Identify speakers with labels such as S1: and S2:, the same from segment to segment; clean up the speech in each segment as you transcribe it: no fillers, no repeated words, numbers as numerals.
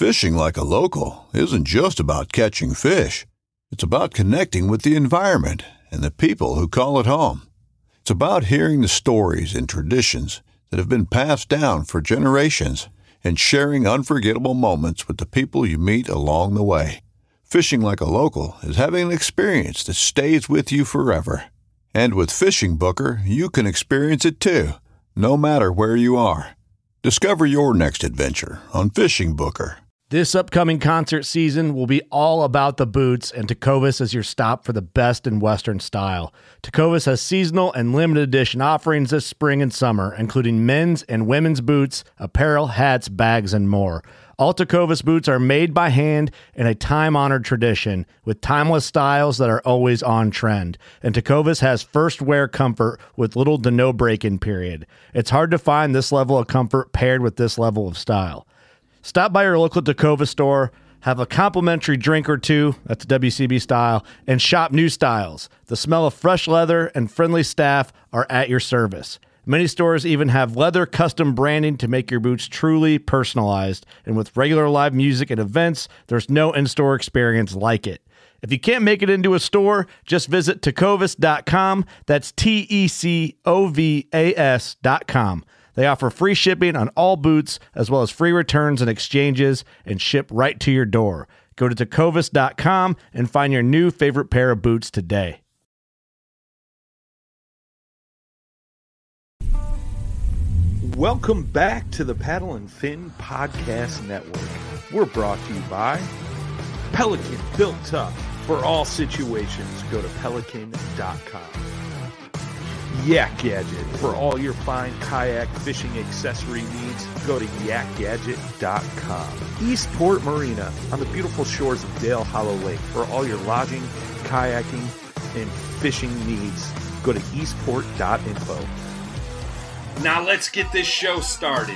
S1: Fishing like a local isn't just about catching fish. It's about connecting with the environment and the people who call it home. It's about hearing the stories and traditions that have been passed down for generations and sharing unforgettable moments with the people you meet along the way. Fishing like a local is having an experience that stays with you forever. And with Fishing Booker, you can experience it too, no matter where you are. Discover your next adventure on Fishing Booker.
S2: This upcoming concert season will be all about the boots, and Tecovas is your stop for the best in Western style. Tecovas has seasonal and limited edition offerings this spring and summer, including men's and women's boots, apparel, hats, bags, and more. All Tecovas boots are made by hand in a time-honored tradition with timeless styles that are always on trend. And Tecovas has first wear comfort with little to no break-in period. It's hard to find this level of comfort paired with this level of style. Stop by your local Tecovas store, have a complimentary drink or two, that's WCB style, and shop new styles. The smell of fresh leather and friendly staff are at your service. Many stores even have leather custom branding to make your boots truly personalized. And with regular live music and events, there's no in-store experience like it. If you can't make it into a store, just visit tecovas.com. That's TECOVAS.com. They offer free shipping on all boots, as well as free returns and exchanges, and ship right to your door. Go to tecovas.com and find your new favorite pair of boots today.
S3: Welcome back to the Paddle and Fin Podcast Network. We're brought to you by Pelican, built tough for all situations. Go to pelican.com. Yak Gadget, for all your fine kayak fishing accessory needs, go to yakgadget.com. Eastport Marina, on the beautiful shores of Dale Hollow Lake, for all your lodging, kayaking, and fishing needs, go to eastport.info. Now let's get this show started.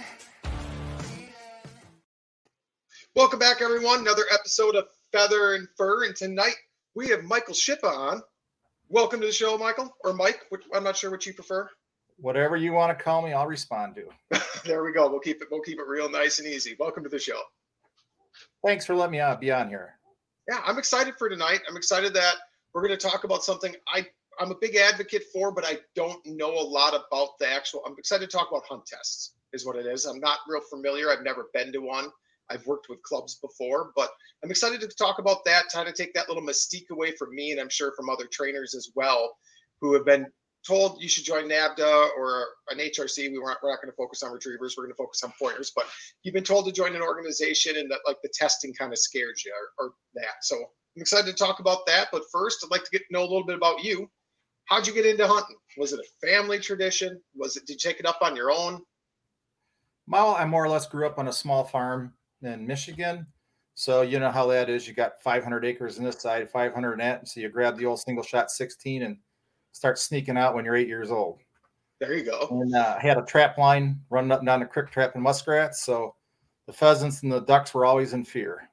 S4: Welcome back, everyone. Another episode of Feather and Fur, and tonight we have Michael Shippa on. Welcome to the show, Michael, or Mike. I'm not sure what you prefer.
S5: Whatever you want to call me, I'll respond to.
S4: There we go. We'll keep it real nice and easy. Welcome to the show.
S5: Thanks for letting me be on here.
S4: Yeah, I'm excited for tonight. I'm excited that we're going to talk about something I'm a big advocate for, but I don't know a lot about the actual. I'm excited to talk about hunt tests, is what it is. I'm not real familiar. I've never been to one. I've worked with clubs before, but I'm excited to talk about that, trying to take that little mystique away from me, and I'm sure from other trainers as well, who have been told you should join NAVHDA or an HRC. We're not going to focus on retrievers. We're going to focus on pointers, but you've been told to join an organization and that like the testing kind of scares you or that. So I'm excited to talk about that. But first, I'd like to get to know a little bit about you. How'd you get into hunting? Was it a family tradition? Did you take it up on your own?
S5: Well, I more or less grew up on a small farm in Michigan. So you know how that is. You got 500 acres on this side, 500 in that. So you grab the old single shot 16 and start sneaking out when you're 8 years old.
S4: There you go.
S5: And I had a trap line running up and down the creek trapping muskrats. So the pheasants and the ducks were always in fear.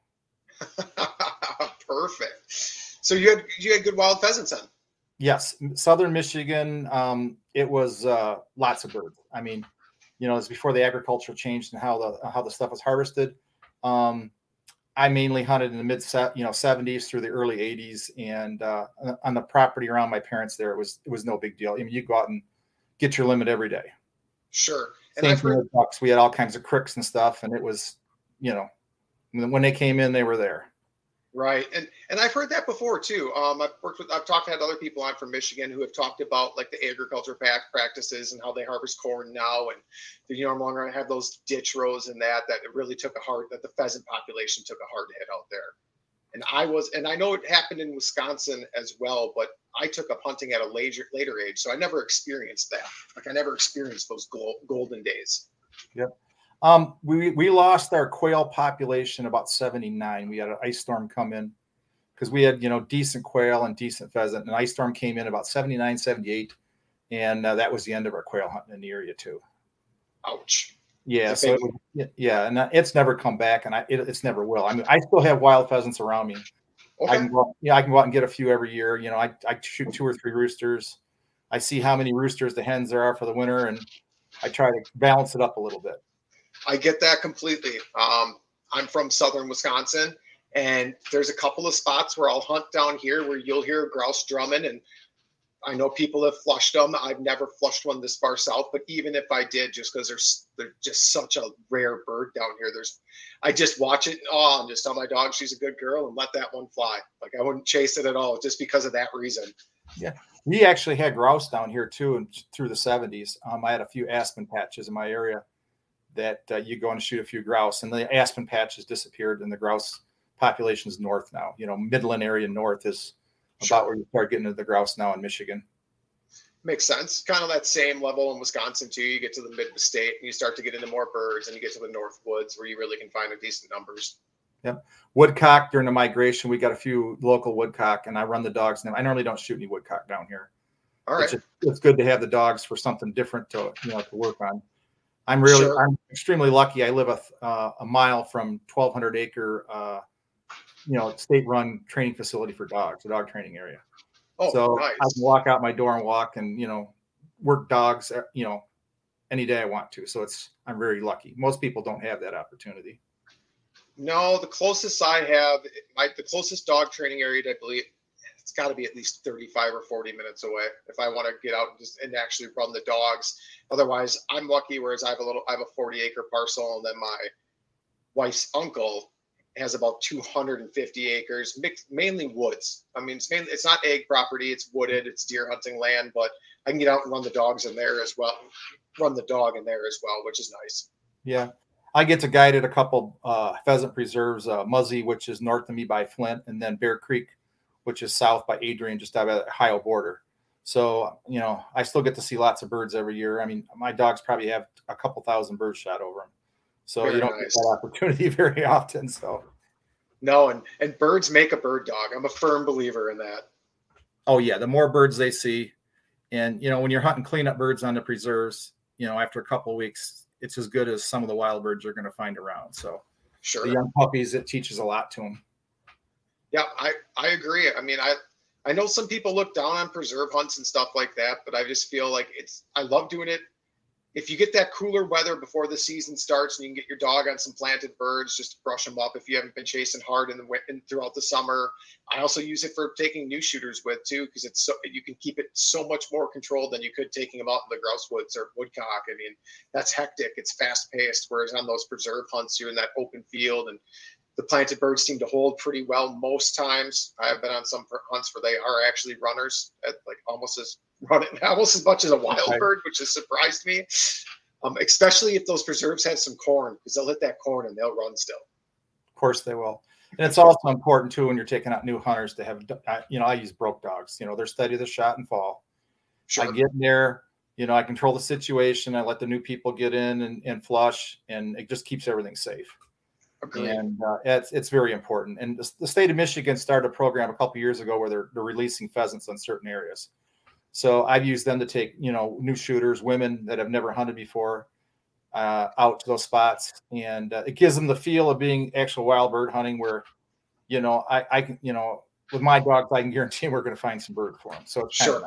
S4: Perfect. So you had good wild pheasants then? Yes.
S5: Southern Michigan, it was lots of birds. I mean, you know, it's before the agriculture changed and how the stuff was harvested. I mainly hunted in the mid 70s through the early 80s, and on the property around my parents there, it was no big deal. I mean, you go out and get your limit every day.
S4: Sure. And
S5: Same thing with ducks. We had all kinds of cricks and stuff, and it was, you know, when they came in, they were there.
S4: Right. And I've heard that before too. I've talked to other people on from Michigan who have talked about like the agriculture practices and how they harvest corn now. And you no longer have those ditch rows and that it really that the pheasant population took a hard hit out there. And I know it happened in Wisconsin as well, but I took up hunting at a later age. So I never experienced that. Like I never experienced those golden days.
S5: Yep. We lost our quail population about 79. We had an ice storm come in because we had, decent quail and decent pheasant. An ice storm came in about 79, 78. And that was the end of our quail hunting in the area too.
S4: Ouch.
S5: Yeah. So and it's never come back, and it's never will. I mean, I still have wild pheasants around me. Okay. I can go out and get a few every year. I shoot 2 or 3 roosters. I see how many roosters the hens there are for the winter, and I try to balance it up a little bit.
S4: I get that completely. I'm from southern Wisconsin, and there's a couple of spots where I'll hunt down here where you'll hear grouse drumming, and I know people have flushed them. I've never flushed one this far south, but even if I did, just because they're just such a rare bird down here, I just watch it and just tell my dog she's a good girl and let that one fly. Like I wouldn't chase it at all just because of that reason.
S5: Yeah, we actually had grouse down here too, and through the 70s. I had a few aspen patches in my area that you go and shoot a few grouse, and the aspen patches disappeared, and the grouse population is north now. Midland area north is about where you start getting into the grouse now in Michigan.
S4: Makes sense. Kind of that same level in Wisconsin too. You get to the mid of the state and you start to get into more birds, and you get to the north woods where you really can find a decent numbers.
S5: Yep. Woodcock during the migration, we got a few local woodcock, and I run the dogs now. I normally don't shoot any woodcock down here.
S4: All right.
S5: It's good to have the dogs for something different to work on. I'm extremely lucky. I live a mile from 1,200 acre state run training facility for dogs, a dog training area.
S4: Oh,
S5: so
S4: nice.
S5: I can walk out my door and walk and, work dogs, any day I want to. So I'm very lucky. Most people don't have that opportunity.
S4: No, the closest I have, the closest dog training area, I believe it's got to be at least 35 or 40 minutes away if I want to get out and actually run the dogs. Otherwise, I'm lucky. Whereas I have a 40-acre parcel, and then my wife's uncle has about 250 acres, mixed mainly woods. I mean, it's not ag property; it's wooded, it's deer hunting land. But I can get out and run the dogs in there as well. Run the dog in there as well, which is nice.
S5: Yeah, I get to guide at a couple pheasant preserves, Muzzy, which is north of me by Flint, and then Bear Creek, which is south by Adrian, just out of the Ohio border. So, I still get to see lots of birds every year. I mean, my dogs probably have a couple thousand birds shot over them. So you don't get that opportunity very often. So
S4: no, and birds make a bird dog. I'm a firm believer in that.
S5: Oh yeah, the more birds they see, and when you're hunting cleanup birds on the preserves, after a couple of weeks, it's as good as some of the wild birds you're going to find around. So
S4: sure,
S5: the young puppies, it teaches a lot to them.
S4: Yeah, I agree. I mean, I know some people look down on preserve hunts and stuff like that, but I just feel like I love doing it. If you get that cooler weather before the season starts and you can get your dog on some planted birds, just to brush them up if you haven't been chasing hard throughout the summer. I also use it for taking new shooters with too, because you can keep it so much more controlled than you could taking them out in the grouse woods or woodcock. I mean, that's hectic. It's fast paced. Whereas on those preserve hunts, you're in that open field, and the planted birds seem to hold pretty well most times. I've been on some hunts where they are actually runners at like almost as much as a wild bird, which has surprised me. Especially if those preserves have some corn, because they'll hit that corn and they'll run still.
S5: Of course they will. And it's also important too, when you're taking out new hunters, to have, I use broke dogs, they're steady the shot and fall. Sure. I get in there, I control the situation. I let the new people get in and flush, and it just keeps everything safe. Agreed. And it's very important. And the state of Michigan started a program a couple of years ago where they're releasing pheasants on certain areas. So I've used them to take, new shooters, women that have never hunted before, out to those spots. And it gives them the feel of being actual wild bird hunting where, I can, with my dogs, I can guarantee we're going to find some bird for them. So it's
S4: sure.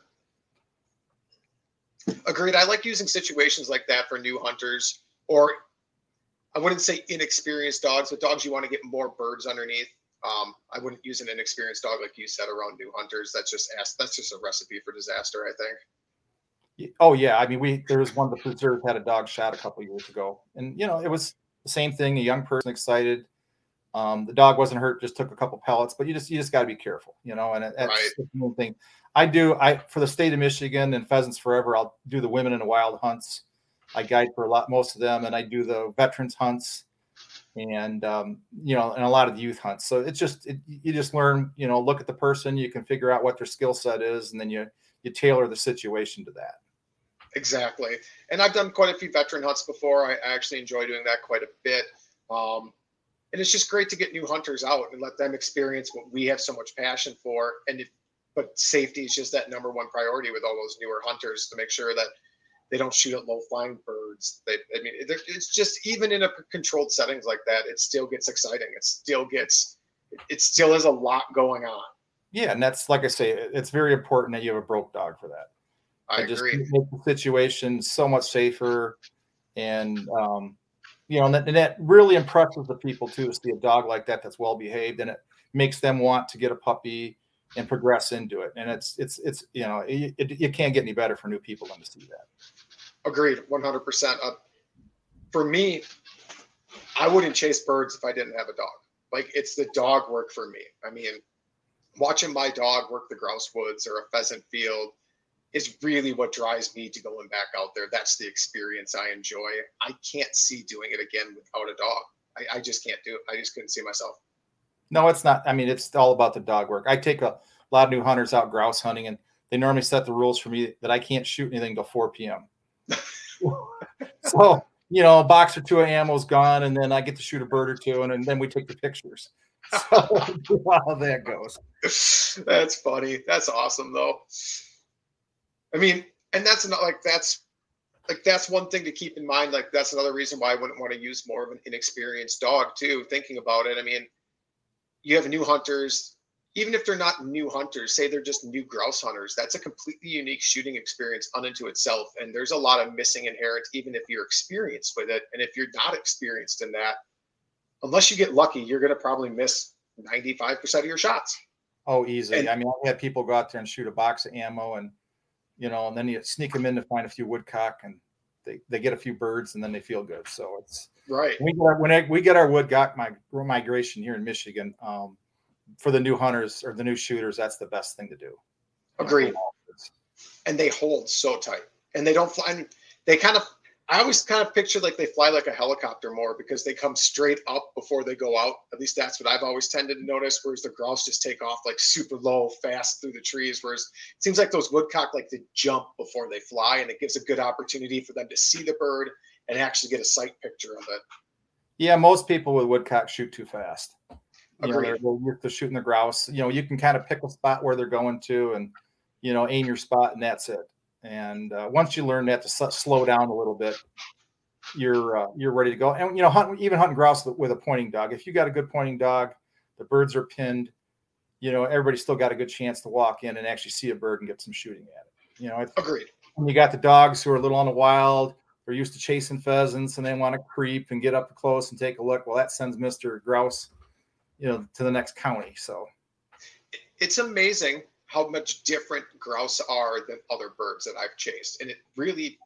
S4: Agreed. I like using situations like that for new hunters, or I wouldn't say inexperienced dogs, but dogs you want to get more birds underneath. I wouldn't use an inexperienced dog like you said around new hunters. That's just a recipe for disaster, I think.
S5: Oh yeah, I mean, there was one, the preserve had a dog shot a couple of years ago, and it was the same thing. A young person excited. The dog wasn't hurt, just took a couple pellets, but you just got to be careful, and that's right. The main thing. I for the state of Michigan and Pheasants Forever, I'll do the women in the wild hunts. I guide for most of them, and I do the veterans hunts. And, and a lot of the youth hunts. So it's you just learn, look at the person, you can figure out what their skill set is, and then you tailor the situation to that.
S4: Exactly. And I've done quite a few veteran hunts before. I actually enjoy doing that quite a bit. And it's just great to get new hunters out and let them experience what we have so much passion for. But safety is just that number one priority with all those newer hunters, to make sure that they don't shoot at low-flying birds. It's just, even in a controlled settings like that, it still gets exciting. It still has a lot going on.
S5: Yeah, and that's, like I say, it's very important that you have a broke dog for that.
S4: I agree.
S5: Just make the situation so much safer, and and that really impresses the people too, to see a dog like that that's well behaved, and it makes them want to get a puppy and progress into it. And it's you can't get any better for new people than to see that.
S4: Agreed, 100%. For me, I wouldn't chase birds if I didn't have a dog. Like, it's the dog work for me. I mean, watching my dog work the grouse woods or a pheasant field is really what drives me to going back out there. That's the experience I enjoy. I can't see doing it again without a dog. I just can't do it. I just couldn't see myself.
S5: No, it's not. I mean, it's all about the dog work. I take a lot of new hunters out grouse hunting, and they normally set the rules for me that I can't shoot anything till 4 p.m. So, a box or two of ammo's gone, and then I get to shoot a bird or two, and then we take the pictures. So how that goes.
S4: That's funny. That's awesome, though. I mean, and that's not that's one thing to keep in mind. Like, that's another reason why I wouldn't want to use more of an inexperienced dog too. Thinking about it, I mean, you have new hunters, even if they're not new hunters, say they're just new grouse hunters. That's a completely unique shooting experience unto itself. And there's a lot of missing inherent, even if you're experienced with it. And if you're not experienced in that, unless you get lucky, you're going to probably miss 95% of your shots.
S5: Oh, easily. And, I mean, I had people go out there and shoot a box of ammo, and and then you sneak them in to find a few woodcock, and they get a few birds, and then they feel good. So it's
S4: right.
S5: When we get our woodcock migration here in Michigan, for the new hunters or the new shooters, that's the best thing to do.
S4: Agreed. And they hold so tight, and they don't fly. And I always kind of picture like they fly like a helicopter more, because they come straight up before they go out. At least that's what I've always tended to notice, whereas the grouse just take off like super low, fast through the trees. Whereas it seems like those woodcock like to jump before they fly, and it gives a good opportunity for them to see the bird and actually get a sight picture of it.
S5: Yeah, most people with woodcock shoot too fast.
S4: Agreed.
S5: They're shooting the grouse. You can kind of pick a spot where they're going to, and aim your spot, and that's it. And once you learn that to slow down a little bit, you're ready to go. And hunting grouse with a pointing dog. If you got a good pointing dog, the birds are pinned. Everybody's still got a good chance to walk in and actually see a bird and get some shooting at it.
S4: Agreed.
S5: When you got the dogs who are a little on the wild, they're used to chasing pheasants, and they want to creep and get up close and take a look. Well, that sends Mr. Grouse, to the next county. So
S4: it's amazing how much different grouse are than other birds that I've chased. And it really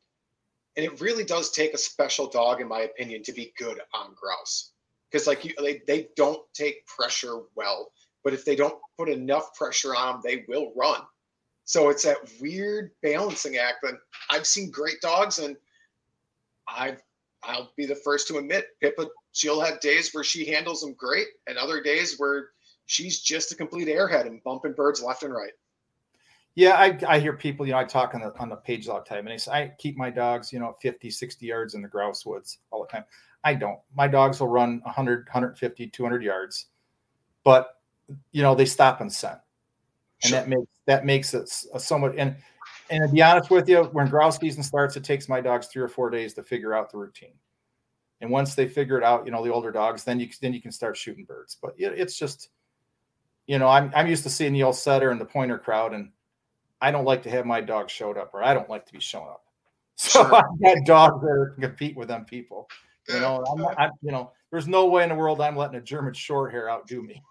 S4: does take a special dog, in my opinion, to be good on grouse. Because they don't take pressure well, but if they don't put enough pressure on them, they will run. So it's that weird balancing act. And I've seen great dogs, and I'll be the first to admit, Pippa, she'll have days where she handles them great, and other days where she's just a complete airhead and bumping birds left and right.
S5: Yeah, I hear people, I talk on the page all the time, and they say, I keep my dogs, 50, 60 yards in the grouse woods all the time. I don't. My dogs will run 100, 150, 200 yards, but, they stop and scent. And sure. that makes it somewhat, and to be honest with you, when grouse season starts, it takes my dogs 3 or 4 days to figure out the routine. And once they figure it out, the older dogs, then you can start shooting birds. But it's just, I'm used to seeing the old setter and the pointer crowd, and I don't like to have my dog showed up, or I don't like to be shown up. So sure. I've got dogs that can compete with them people. There's no way in the world I'm letting a German short hair outdo me.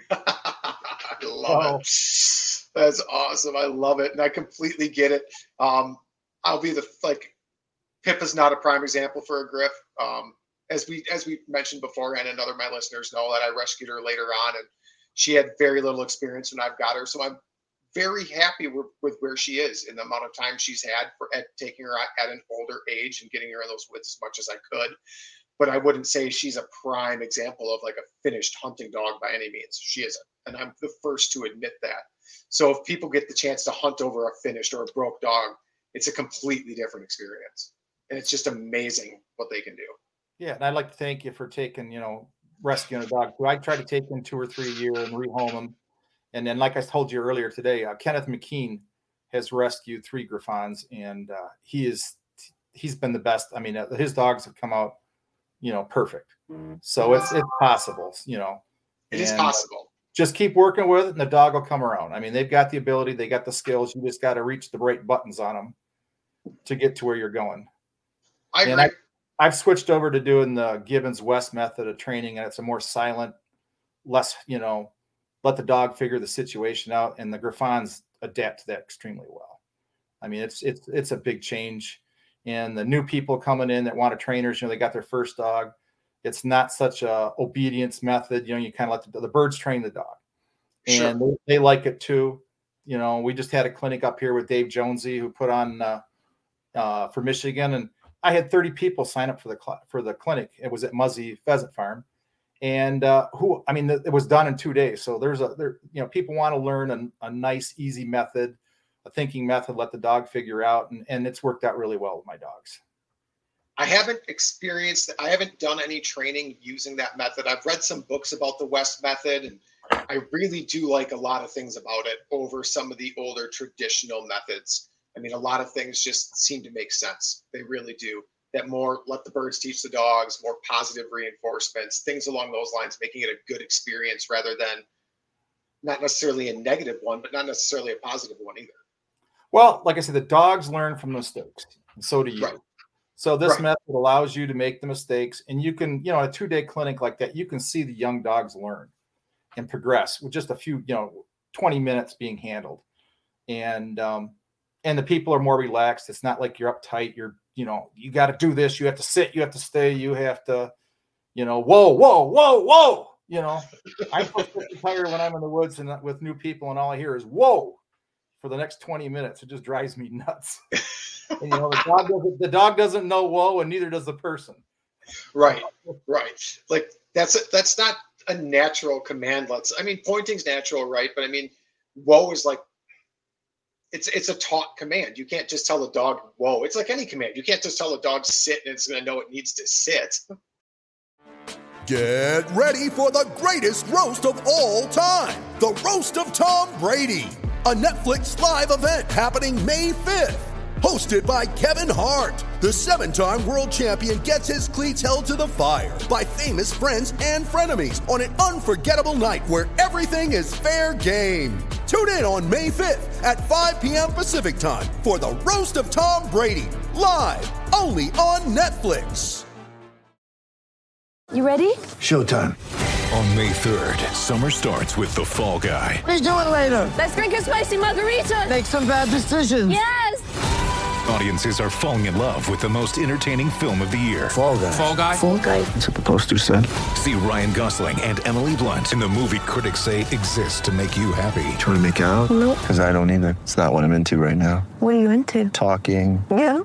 S4: I love it. That's awesome. I love it. And I completely get it. I'll be Pippa's not a prime example for a griff. As we mentioned beforehand, and other of my listeners know that I rescued her later on, and she had very little experience when I've got her. So I'm very happy with where she is in the amount of time she's had at taking her at an older age and getting her in those woods as much as I could. But I wouldn't say she's a prime example of like a finished hunting dog by any means. She isn't. And I'm the first to admit that. So if people get the chance to hunt over a finished or a broke dog, it's a completely different experience. And it's just amazing what they can do.
S5: Yeah. And I'd like to thank you for taking, rescuing a dog. I try to take them 2 or 3 a year and rehome them. And then, like I told you earlier today, Kenneth McKean has rescued 3 Griffons, and he's been the best. I mean, his dogs have come out, perfect. So it's possible,
S4: It is possible.
S5: Just keep working with it, and the dog will come around. I mean, they've got the ability, they got the skills. You just got to reach the right buttons on them to get to where you're going.
S4: I agree.
S5: I've switched over to doing the Gibbons West method of training, and it's a more silent, less, let the dog figure the situation out, and the Griffons adapt to that extremely well. I mean, it's a big change, and the new people coming in that want to trainers, they got their first dog. It's not such a obedience method. You kind of let the birds train the dog, and sure. they like it too. We just had a clinic up here with Dave Jonesy, who put on for Michigan, and I had 30 people sign up for the clinic. It was at Muzzy Pheasant Farm, and it was done in 2 days. So people want to learn a nice, easy method, a thinking method, let the dog figure out, and it's worked out really well with my dogs.
S4: I haven't done any training using that method. I've read some books about the West method, and I really do like a lot of things about it over some of the older traditional methods. I mean, a lot of things just seem to make sense. They really do. That more let the birds teach the dogs, more positive reinforcements, things along those lines, making it a good experience rather than not necessarily a negative one, but not necessarily a positive one either.
S5: Well, like I said, the dogs learn from mistakes, and so do you. Right. So this method allows you to make the mistakes, and you can, a 2-day clinic like that, you can see the young dogs learn and progress with just a few, 20 minutes being handled. And the people are more relaxed. It's not like you're uptight. You're, you got to do this. You have to sit, you have to stay, you have to, whoa. I'm so tired when I'm in the woods and with new people, and all I hear is whoa for the next 20 minutes. It just drives me nuts. And, the dog doesn't know whoa, and neither does the person.
S4: Right. Like that's not a natural command. Pointing's natural, right? But whoa is like, it's a taught command. You can't just tell the dog whoa. It's like any command. You can't just tell the dog sit and it's going to know it needs to sit.
S6: Get ready for the greatest roast of all time, the Roast of Tom Brady, a Netflix live event happening May 5th. Hosted by Kevin Hart, the 7-time world champion gets his cleats held to the fire by famous friends and frenemies on an unforgettable night where everything is fair game. Tune in on May 5th at 5 p.m. Pacific time for the Roast of Tom Brady, live only on Netflix.
S7: You ready?
S8: Showtime.
S9: On May 3rd, summer starts with The Fall Guy.
S8: Let's do it later.
S7: Let's drink a spicy margarita.
S8: Make some bad decisions.
S7: Yes.
S9: Audiences are falling in love with the most entertaining film of the year.
S8: Fall Guy.
S7: Fall Guy. Fall Guy.
S8: That's what the poster said.
S9: See Ryan Gosling and Emily Blunt in the movie critics say exists to make you happy.
S8: Trying to make it out?
S7: Nope.
S8: Because I don't either. It's not what I'm into right now.
S7: What are you into?
S8: Talking.
S7: Yeah.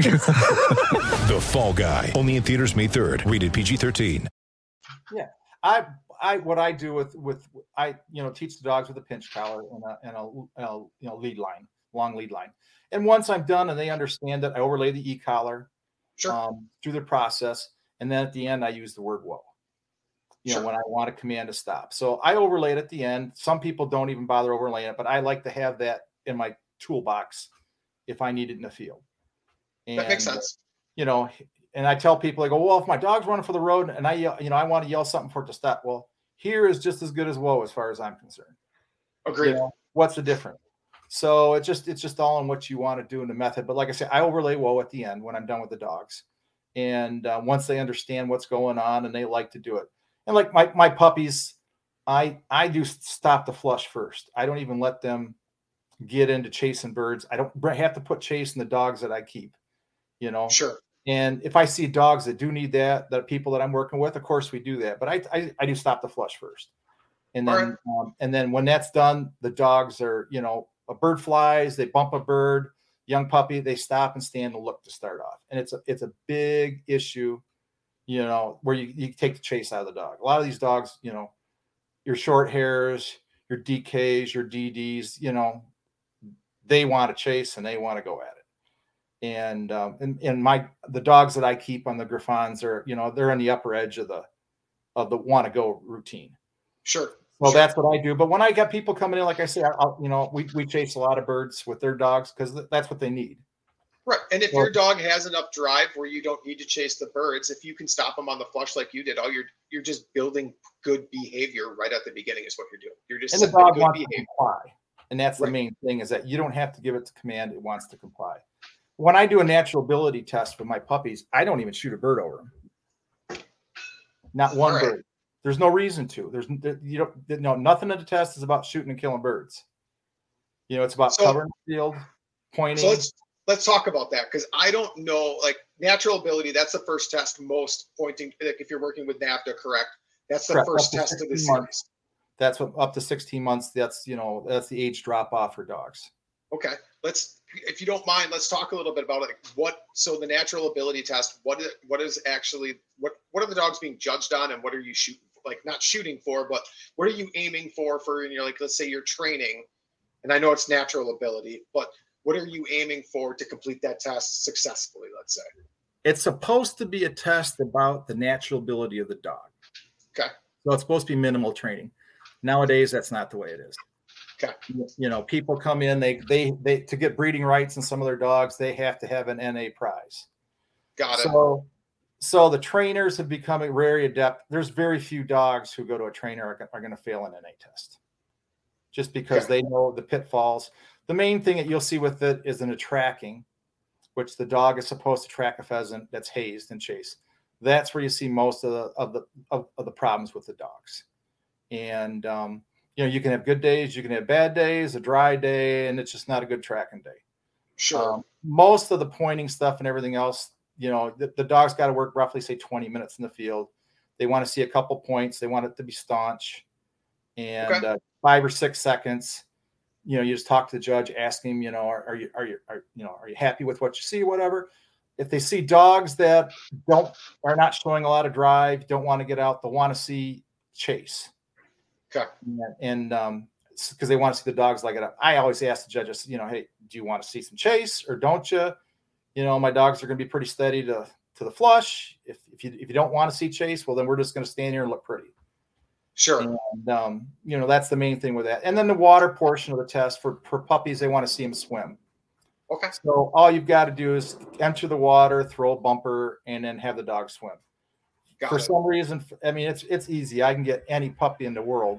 S9: The Fall Guy. Only in theaters May 3rd. Rated PG-13.
S5: Yeah. What I do with teach the dogs with a pinch collar and a lead line, long lead line. And once I'm done and they understand it, I overlay the e-collar through the process. And then at the end, I use the word whoa, when I want a command to stop. So I overlay it at the end. Some people don't even bother overlaying it, but I like to have that in my toolbox if I need it in the field. And,
S4: that makes sense.
S5: And I tell people, I go, well, if my dog's running for the road and I yell, I want to yell something for it to stop. Well, here is just as good as whoa, as far as I'm concerned.
S4: Agreed.
S5: What's the difference? So it's just all in what you want to do in the method. But like I said, I overlay whoa at the end when I'm done with the dogs. And once they understand what's going on and they like to do it. And like my puppies, I do stop the flush first. I don't even let them get into chasing birds. I don't have to put chase in the dogs that I keep,
S4: Sure.
S5: And if I see dogs that do need that, the people that I'm working with, of course we do that. But I do stop the flush first. And then, and then when that's done, the dogs are, a bird flies, they bump a bird, young puppy, they stop and stand and look to start off. And it's a big issue, where you take the chase out of the dog. A lot of these dogs, your short hairs, your DKs, your DDs, they want to chase and they want to go at it. And the dogs that I keep on the Griffons are, they're on the upper edge of the want to go routine.
S4: Sure.
S5: Well, that's what I do. But when I got people coming in, like I say, we chase a lot of birds with their dogs because that's what they need.
S4: Right. And if your dog has enough drive where you don't need to chase the birds, if you can stop them on the flush like you did, you're just building good behavior right at the beginning is what you're doing. You're just
S5: and the dog wants to comply. And that's the main thing is that you don't have to give it to command. It wants to comply. when I do a natural ability test with my puppies, I don't even shoot a bird over them. Not one
S4: All right.
S5: bird. There's no reason to. Nothing in the test is about shooting and killing birds. It's about covering the field, pointing.
S4: So let's talk about that, because I don't know, like, natural ability, that's the first test, most pointing, like if you're working with NAVHDA, correct? That's the
S5: Correct.
S4: first
S5: Up to
S4: test of the
S5: 16
S4: series.
S5: months. That's what up to 16 months. That's the age drop off for dogs.
S4: Okay. If you don't mind, let's talk a little bit about it. So the natural ability test, what are the dogs being judged on, and what are you shooting for? Like, not shooting for, but what are you aiming for like, let's say you're training, and I know it's natural ability, but what are you aiming for to complete that test successfully, let's say?
S5: It's supposed to be a test about the natural ability of the dog.
S4: Okay.
S5: So it's supposed to be minimal training. Nowadays, that's not the way it is.
S4: Okay.
S5: People come in, they to get breeding rights in some of their dogs, they have to have an NA prize.
S4: Got it.
S5: So the trainers have become very adept. There's very few dogs who go to a trainer are going to fail an NA test, just because they know the pitfalls. The main thing that you'll see with it is in the tracking, which the dog is supposed to track a pheasant that's hazed and chased. That's where you see most of the problems with the dogs. And you can have good days, you can have bad days, a dry day, and it's just not a good tracking day.
S4: Sure.
S5: Most of the pointing stuff and everything else, the dog's got to work roughly, say, 20 minutes in the field. They want to see a couple points. They want it to be staunch, and 5 or 6 seconds. You just talk to the judge, ask him, are you happy with what you see, whatever. If they see dogs that are not showing a lot of drive, don't want to get out, they'll want to see chase.
S4: Okay.
S5: And because they want to see the dogs like it up. I always ask the judges, hey, do you want to see some chase or don't you? My dogs are going to be pretty steady to the flush. If you don't want to see chase, well, then we're just going to stand here and look pretty.
S4: Sure.
S5: And, that's the main thing with that. And then the water portion of the test for puppies, they want to see them swim.
S4: Okay.
S5: So all you've got to do is enter the water, throw a bumper, and then have the dog swim. For some reason, it's easy. I can get any puppy in the world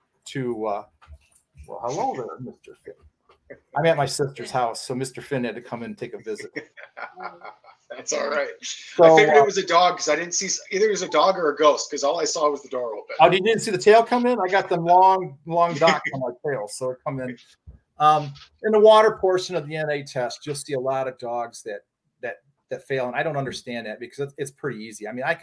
S5: to, hello there, Mr. Finn. I'm at my sister's house, so Mr. Finn had to come in and take a visit.
S4: That's all right.
S5: So,
S4: I figured it was a dog because I didn't see either it was a dog or a ghost, because all I saw was the door open.
S5: Oh, you didn't see the tail come in? I got them long dots on my tail, so it come in. In the water portion of the NA test, you'll see a lot of dogs that fail, and I don't understand that, because it's pretty easy.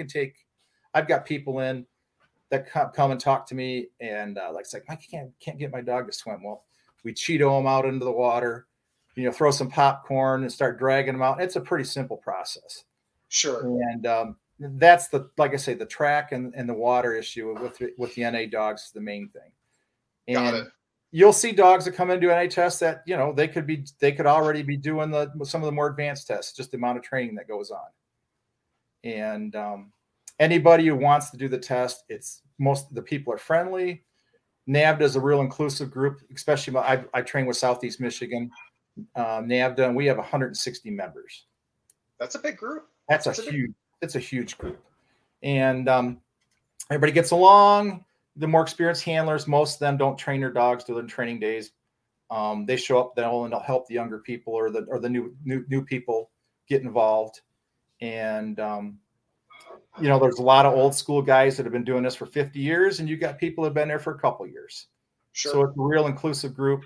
S5: I've got people in that come and talk to me, and I can't get my dog to swim. Well, we Cheeto them out into the water, throw some popcorn and start dragging them out. It's a pretty simple process.
S4: Sure.
S5: And that's like I say, the track and the water issue with the NA dogs is the main thing. And
S4: Got it.
S5: You'll see dogs that come into NA tests that, they could already be doing some of the more advanced tests, just the amount of training that goes on. And anybody who wants to do the test, most of the people are friendly. NAVHDA is a real inclusive group, especially I train with Southeast Michigan, NAVHDA, and we have 160 members.
S4: That's a big group.
S5: It's a huge group. And everybody gets along. The more experienced handlers, most of them don't train their dogs during training days. They show up, they'll help the younger people or the new people get involved. And there's a lot of old school guys that have been doing this for 50 years, and you got people that have been there for a couple years.
S4: Sure.
S5: So it's a real inclusive group.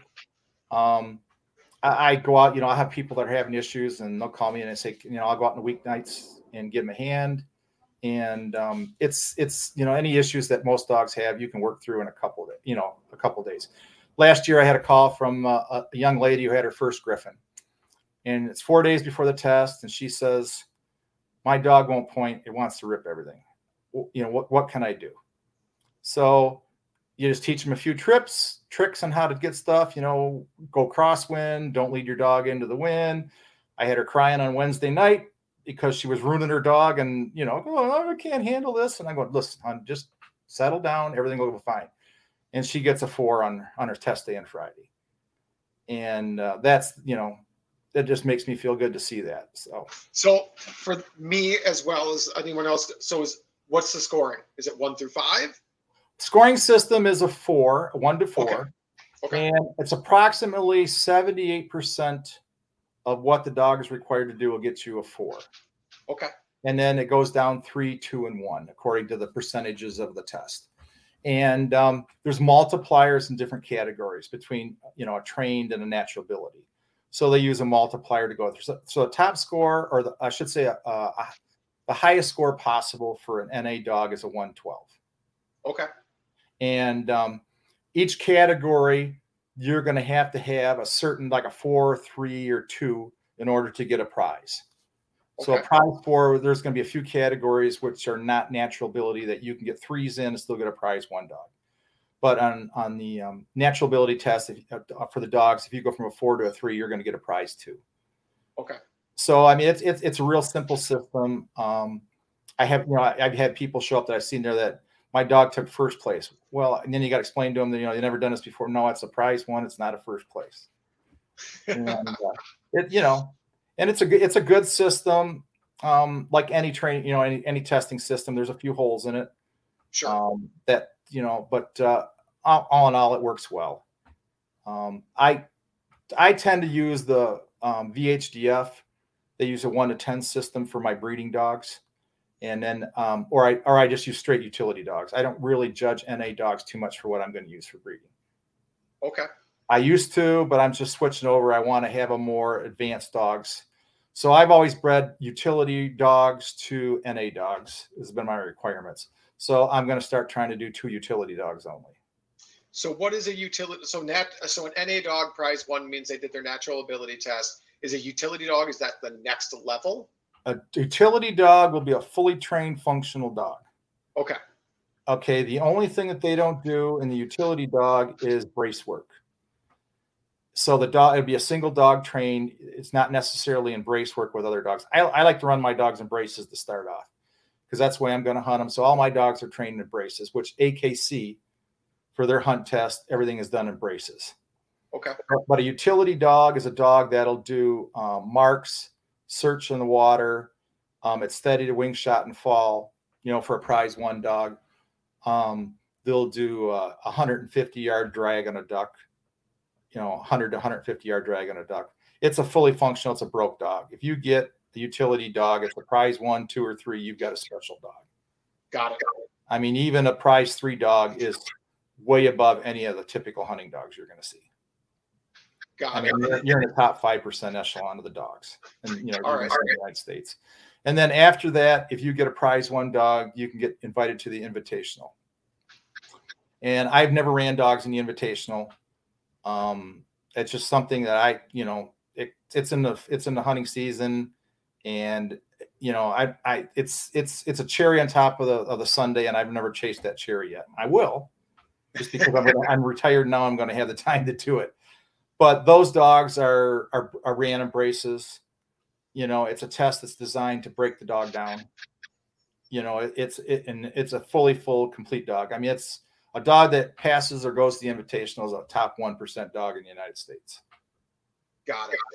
S5: I go out, I have people that are having issues, and they'll call me and I say, I'll go out on the weeknights and give them a hand. And it's any issues that most dogs have, you can work through in a couple of days. Last year I had a call from a young lady who had her first Griffin, and it's 4 days before the test, and she says, my dog won't point, it wants to rip everything. What can I do? So you just teach them a few tricks on how to get stuff, go crosswind, don't lead your dog into the wind. I had her crying on Wednesday night because she was ruining her dog, and I can't handle this. And I go, listen, hon, just settle down, everything will be fine. And she gets a 4 on her test day on Friday, and that's that just makes me feel good to see that. So
S4: for me as well as anyone else, what's the scoring? Is it 1 through 5?
S5: Scoring system is a 4, 1 to 4,
S4: Okay.
S5: and it's approximately 78% of what the dog is required to do will get you a 4.
S4: Okay.
S5: And then it goes down 3, 2, and 1 according to the percentages of the test. And there's multipliers in different categories between, a trained and a natural ability. So they use a multiplier to go through. So a top score, or I should say the highest score possible for an NA dog is a 112.
S4: Okay.
S5: And each category, you're going to have a certain, like a 4, 3, or 2 in order to get a prize. So a prize 4, there's going to be a few categories which are not natural ability that you can get 3s in and still get a prize 1 dog. But on the natural ability test for the dogs, if you go from a 4 to a 3, you're going to get a prize 2.
S4: Okay.
S5: So I mean, it's a real simple system. I've had people show up that I've seen there that my dog took first place. Well, and then you got to explain to them that they've never done this before. No, it's a prize 1. It's not a first place. And, and it's a good system. Like any training, any testing system, there's a few holes in it.
S4: Sure.
S5: But all in all, it works well. I tend to use the VHDF. They use a 1 to 10 system for my breeding dogs. And then, or I just use straight utility dogs. I don't really judge NA dogs too much for what I'm going to use for breeding.
S4: Okay.
S5: I used to, but I'm just switching over. I want to have a more advanced dogs. So I've always bred utility dogs to NA dogs. This has been my requirements. So I'm going to start trying to do 2 utility dogs only.
S4: So what is a utility? So an NA dog prize 1 means they did their natural ability test. Is a utility dog, is that the next level?
S5: A utility dog will be a fully trained functional dog.
S4: Okay.
S5: Okay. The only thing that they don't do in the utility dog is brace work. So the dog, it'd be a single dog trained. It's not necessarily in brace work with other dogs. I like to run my dogs in braces to start off because that's the way I'm going to hunt them. So all my dogs are trained in braces, which AKC for their hunt test, everything is done in braces.
S4: Okay.
S5: But a utility dog is a dog that'll do marks, search in the water. It's steady to wing shot and fall, for a prize 1 dog. They'll do a 150-yard drag on a duck, 100 to 150-yard drag on a duck. It's a fully functional, it's a broke dog. If you get the utility dog, it's a prize 1, 2, or 3, you've got a special dog.
S4: Got it.
S5: I mean, even a prize 3 dog is way above any of the typical hunting dogs you're going to see.
S4: Got it.
S5: You're in the top 5% echelon of the dogs, and in the
S4: right.
S5: United States. And then after that, if you get a prize 1 dog, you can get invited to the invitational. And I've never ran dogs in the invitational. It's just something that it's in the hunting season, and it's a cherry on top of the sundae, and I've never chased that cherry yet. I will, just because I'm retired now. I'm going to have the time to do it. But those dogs are ran in braces. It's a test that's designed to break the dog down. It's a full complete dog. I mean, it's a dog that passes or goes to the invitational is a top 1% dog in the United States.
S4: Got it.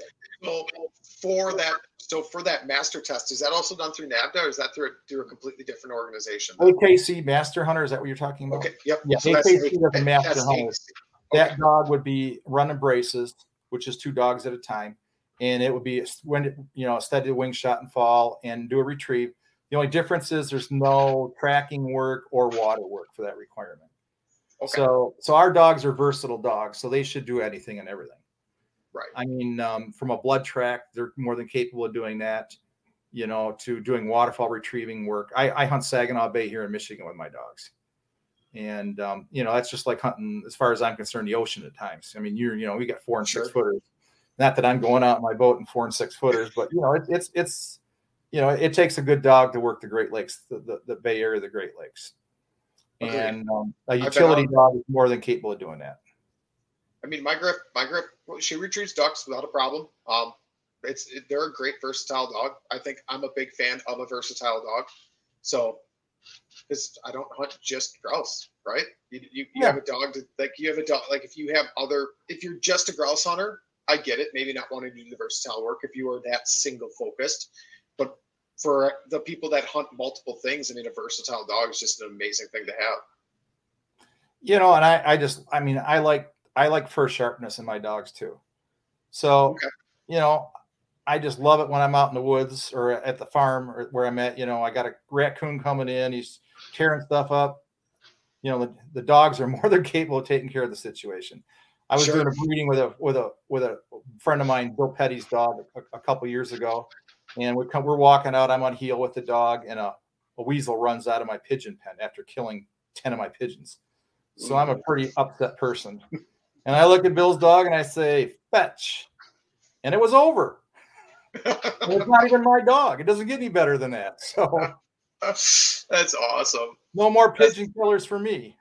S4: So for that master test, is that also done through NAVHDA, or is that through a completely different organization?
S5: AKC Master Hunter, is that what you're talking about?
S4: Okay. Yep.
S5: Yeah.
S4: So
S5: AKC is a Master Hunter.
S4: Okay.
S5: That dog would be running braces, which is 2 dogs at a time, and it would be steady wing shot and fall and do a retrieve. The only difference is there's no tracking work or water work for that requirement.
S4: Okay.
S5: So our dogs are versatile dogs, so they should do anything and everything.
S4: Right.
S5: I mean, from a blood track, they're more than capable of doing that, to doing waterfall retrieving work. I hunt Saginaw Bay here in Michigan with my dogs. And, that's just like hunting, as far as I'm concerned, the ocean at times. I mean, we got 4 and 6 footers. Not that I'm going out in my boat in 4 and 6 footers, but, it takes a good dog to work the Great Lakes, the Bay Area of the Great Lakes. And a utility dog is more than capable of doing that.
S4: I mean, my grip, she retrieves ducks without a problem. They're a great versatile dog. I think I'm a big fan of a versatile dog. So, because I don't hunt just grouse, right? You have a dog if you're just a grouse hunter, I get it. Maybe not wanting to do the versatile work if you are that single focused, but for the people that hunt multiple things, I mean, a versatile dog is just an amazing thing to have.
S5: And I like fur sharpness in my dogs too. So, I just love it when I'm out in the woods or at the farm or where I'm at. I got a raccoon coming in. He's tearing stuff up. The dogs are more than capable of taking care of the situation. I was doing a breeding with a friend of mine, Bill Petty's dog, a couple years ago, and we're walking out. I'm on heel with the dog, and a weasel runs out of my pigeon pen after killing 10 of my pigeons. So I'm a pretty upset person. And I look at Bill's dog and I say, fetch. And it was over. It's not even my dog. It doesn't get any better than that. So
S4: that's awesome.
S5: No more pigeon killers for me.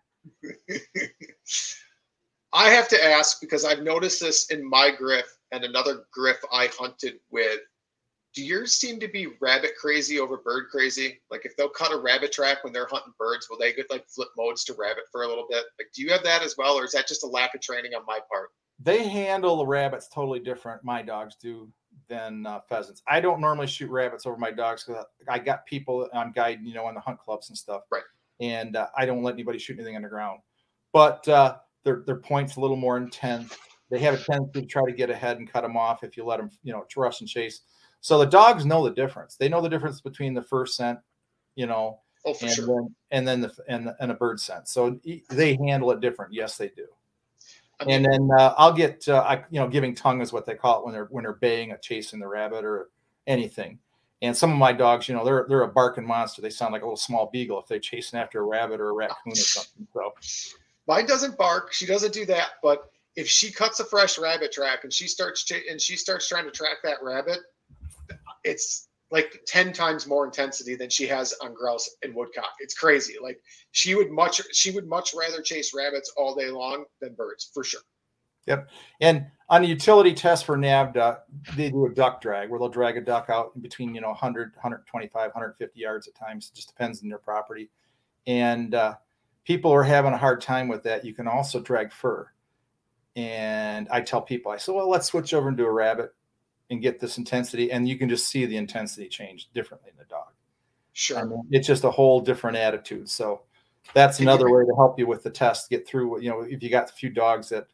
S4: I have to ask, because I've noticed this in my griff and another griff I hunted with. Do yours seem to be rabbit crazy over bird crazy? Like if they'll cut a rabbit track when they're hunting birds, will they get like flip modes to rabbit for a little bit? Like, do you have that as well? Or is that just a lack of training on my part?
S5: They handle the rabbits totally different. My dogs do than pheasants. I don't normally shoot rabbits over my dogs because I got people I'm guiding, in the hunt clubs and stuff.
S4: Right.
S5: And I don't let anybody shoot anything on the ground. But their point's a little more intense. They have a tendency to try to get ahead and cut them off if you let them, rush and chase. So the dogs know the difference. They know the difference between the fur scent, and a bird scent. So they handle it different. Yes, they do. And then I'll get, giving tongue is what they call it when they're baying or chasing the rabbit or anything. And some of my dogs, they're a barking monster. They sound like a little small beagle if they're chasing after a rabbit or a raccoon or something. So
S4: mine doesn't bark. She doesn't do that. But if she cuts a fresh rabbit track and she starts trying to track that rabbit, it's like 10 times more intensity than she has on grouse and woodcock. It's crazy. Like she would much rather chase rabbits all day long than birds, for sure.
S5: Yep. And on the utility test for NAVDA, they do a duck drag where they'll drag a duck out in between, 100, 125, 150 yards at times. It just depends on their property. And people are having a hard time with that. You can also drag fur. And I tell people, I say, well, let's switch over and do a rabbit and get this intensity. And you can just see the intensity change differently in the dog.
S4: Sure.
S5: I mean, it's just a whole different attitude. So that's another way to help you with the test, get through, if you got a few dogs that,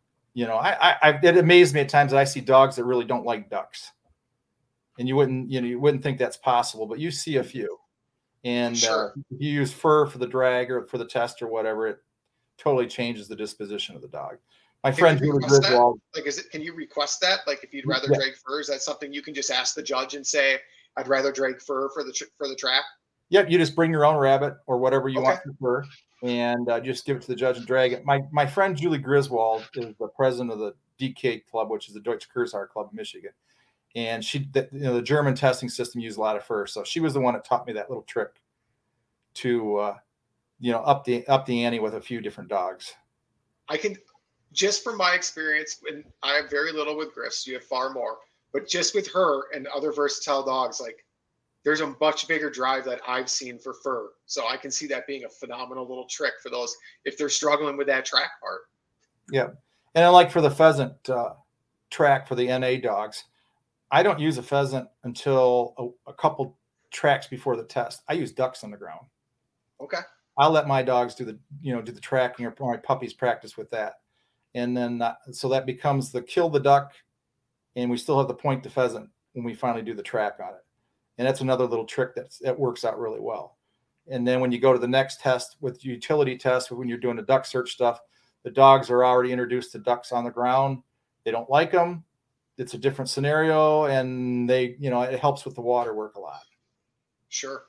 S5: it amazed me at times that I see dogs that really don't like ducks. And you wouldn't think that's possible, but you see a few. And
S4: sure.
S5: If you use fur for the drag or for the test or whatever, it totally changes the disposition of the dog. My friend Julie Griswold.
S4: Can you request that? Like, if you'd rather drag fur, is that something you can just ask the judge and say, "I'd rather drag fur for the track"?
S5: Yep, you just bring your own rabbit or whatever you want for fur, and just give it to the judge and drag it. My friend Julie Griswold is the president of the DK Club, which is the Deutsche Kurzhaar Club in Michigan, and the German testing system used a lot of fur, so she was the one that taught me that little trick to up the ante with a few different dogs.
S4: I can. Just from my experience, and I have very little with Griffs, you have far more, but just with her and other versatile dogs, like there's a much bigger drive that I've seen for fur. So I can see that being a phenomenal little trick for those, if they're struggling with that track part.
S5: Yeah. And I like for the pheasant track for the NA dogs, I don't use a pheasant until a couple tracks before the test. I use ducks on the ground.
S4: Okay.
S5: I'll let my dogs do the tracking, or my puppies practice with that. And then, so that becomes the kill the duck, and we still have the point the pheasant when we finally do the track on it. And that's another little trick that works out really well. And then when you go to the next test with utility test, when you're doing the duck search stuff, the dogs are already introduced to ducks on the ground. They don't like them. It's a different scenario, and it helps with the water work a lot.
S4: Sure.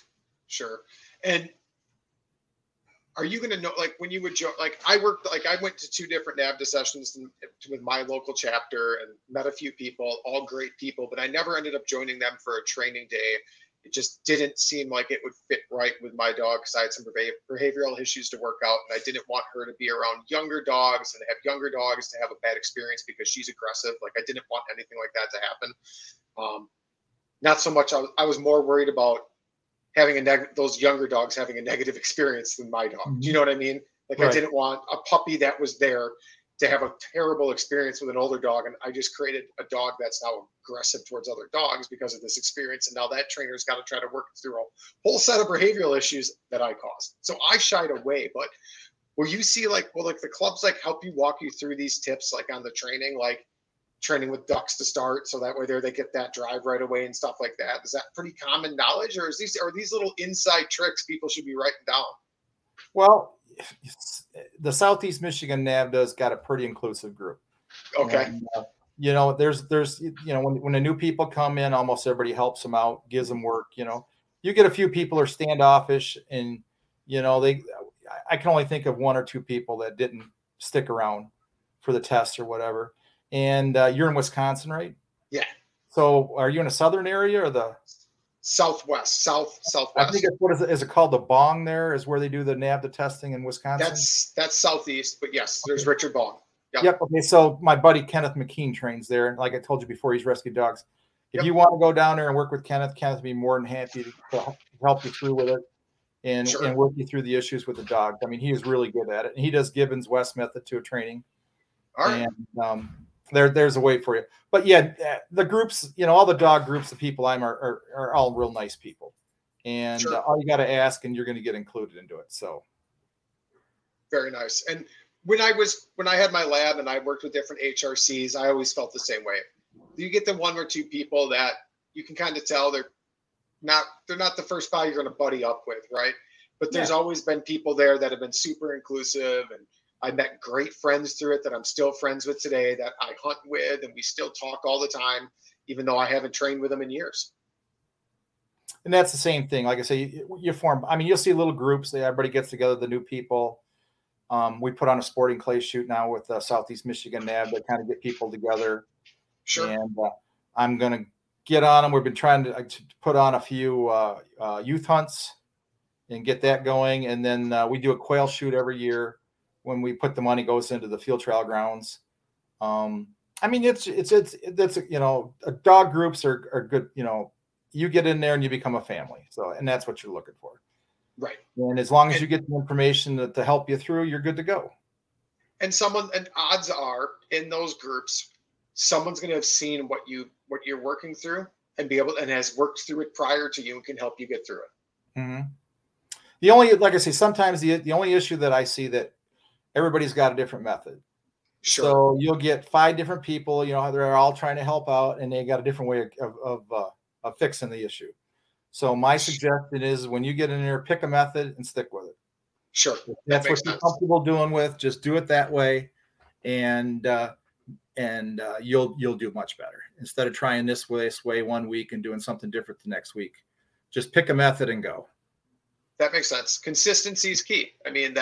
S4: And are you going to know, like, when you would join, like, I went to 2 different NAVDA sessions with my local chapter and met a few people, all great people, but I never ended up joining them for a training day. It just didn't seem like it would fit right with my dog because I had some behavioral issues to work out, and I didn't want her to be around younger dogs and have younger dogs to have a bad experience because she's aggressive. Like, I didn't want anything like that to happen. Not so much. I was more worried about having those younger dogs having a negative experience than my dog. Do you know what I mean? Like, right. I didn't want a puppy that was there to have a terrible experience with an older dog. And I just created a dog that's now aggressive towards other dogs because of this experience. And now that trainer's got to try to work through a whole set of behavioral issues that I caused. So I shied away. But will you see, like, will, like, the clubs, like, help you walk you through these tips, like, on the training? Like, training with ducks to start, so that way they get that drive right away and stuff like that. Is that pretty common knowledge, or are these little inside tricks people should be writing down?
S5: Well, the Southeast Michigan NAVHDA's got a pretty inclusive group.
S4: Okay.
S5: And, there's when the new people come in, almost everybody helps them out, gives them work. You get a few people who are standoffish, and I can only think of one or two people that didn't stick around for the test or whatever. And you're in Wisconsin, right?
S4: Yeah.
S5: So are you in a southern area or the
S4: southwest?
S5: I think is it called the Bong? There is where they do the NAVHDA testing in Wisconsin.
S4: That's southeast, but yes, there's Richard Bong.
S5: Yep. Okay. So my buddy Kenneth McKean trains there, and like I told you before, he's rescued dogs. If you want to go down there and work with Kenneth would be more than happy to help you through with it and work you through the issues with the dog. I mean, he is really good at it, and he does Gibbons West method to a training.
S4: All right.
S5: And there's a way for you. But yeah, the groups, all the dog groups, the people are all real nice people, and all you got to ask, and you're going to get included into it. So
S4: very nice. And when I had my lab and I worked with different HRCs, I always felt the same way. You get the one or two people that you can kind of tell they're not the first guy you're going to buddy up with, right? But there's always been people there that have been super inclusive, and I met great friends through it that I'm still friends with today, that I hunt with, and we still talk all the time, even though I haven't trained with them in years.
S5: And that's the same thing. Like I say, you form, you'll see little groups. Everybody gets together, the new people. We put on a sporting clay shoot now with Southeast Michigan NAVHDA to kind of get people together.
S4: Sure.
S5: And I'm going to get on them. We've been trying to put on a few youth hunts and get that going. And then we do a quail shoot every year. When we put the money goes into the field trial grounds. It's dog groups are good. You get in there and you become a family. So, and that's what you're looking for.
S4: Right.
S5: And as long as you get the information to help you through, you're good to go.
S4: And odds are in those groups, someone's going to have seen what you're working through and has worked through it prior to you and can help you get through it.
S5: Mm-hmm. The only, like I say, sometimes the only issue that I see that everybody's got a different method.
S4: Sure.
S5: So you'll get 5 different people, they're all trying to help out, and they got a different way of fixing the issue. So my suggestion is when you get in there, pick a method and stick with it.
S4: Sure.
S5: If that's what you're comfortable doing with. Just do it that way. And you'll do much better instead of trying this way 1 week and doing something different the next week. Just pick a method and go.
S4: That makes sense. Consistency is key.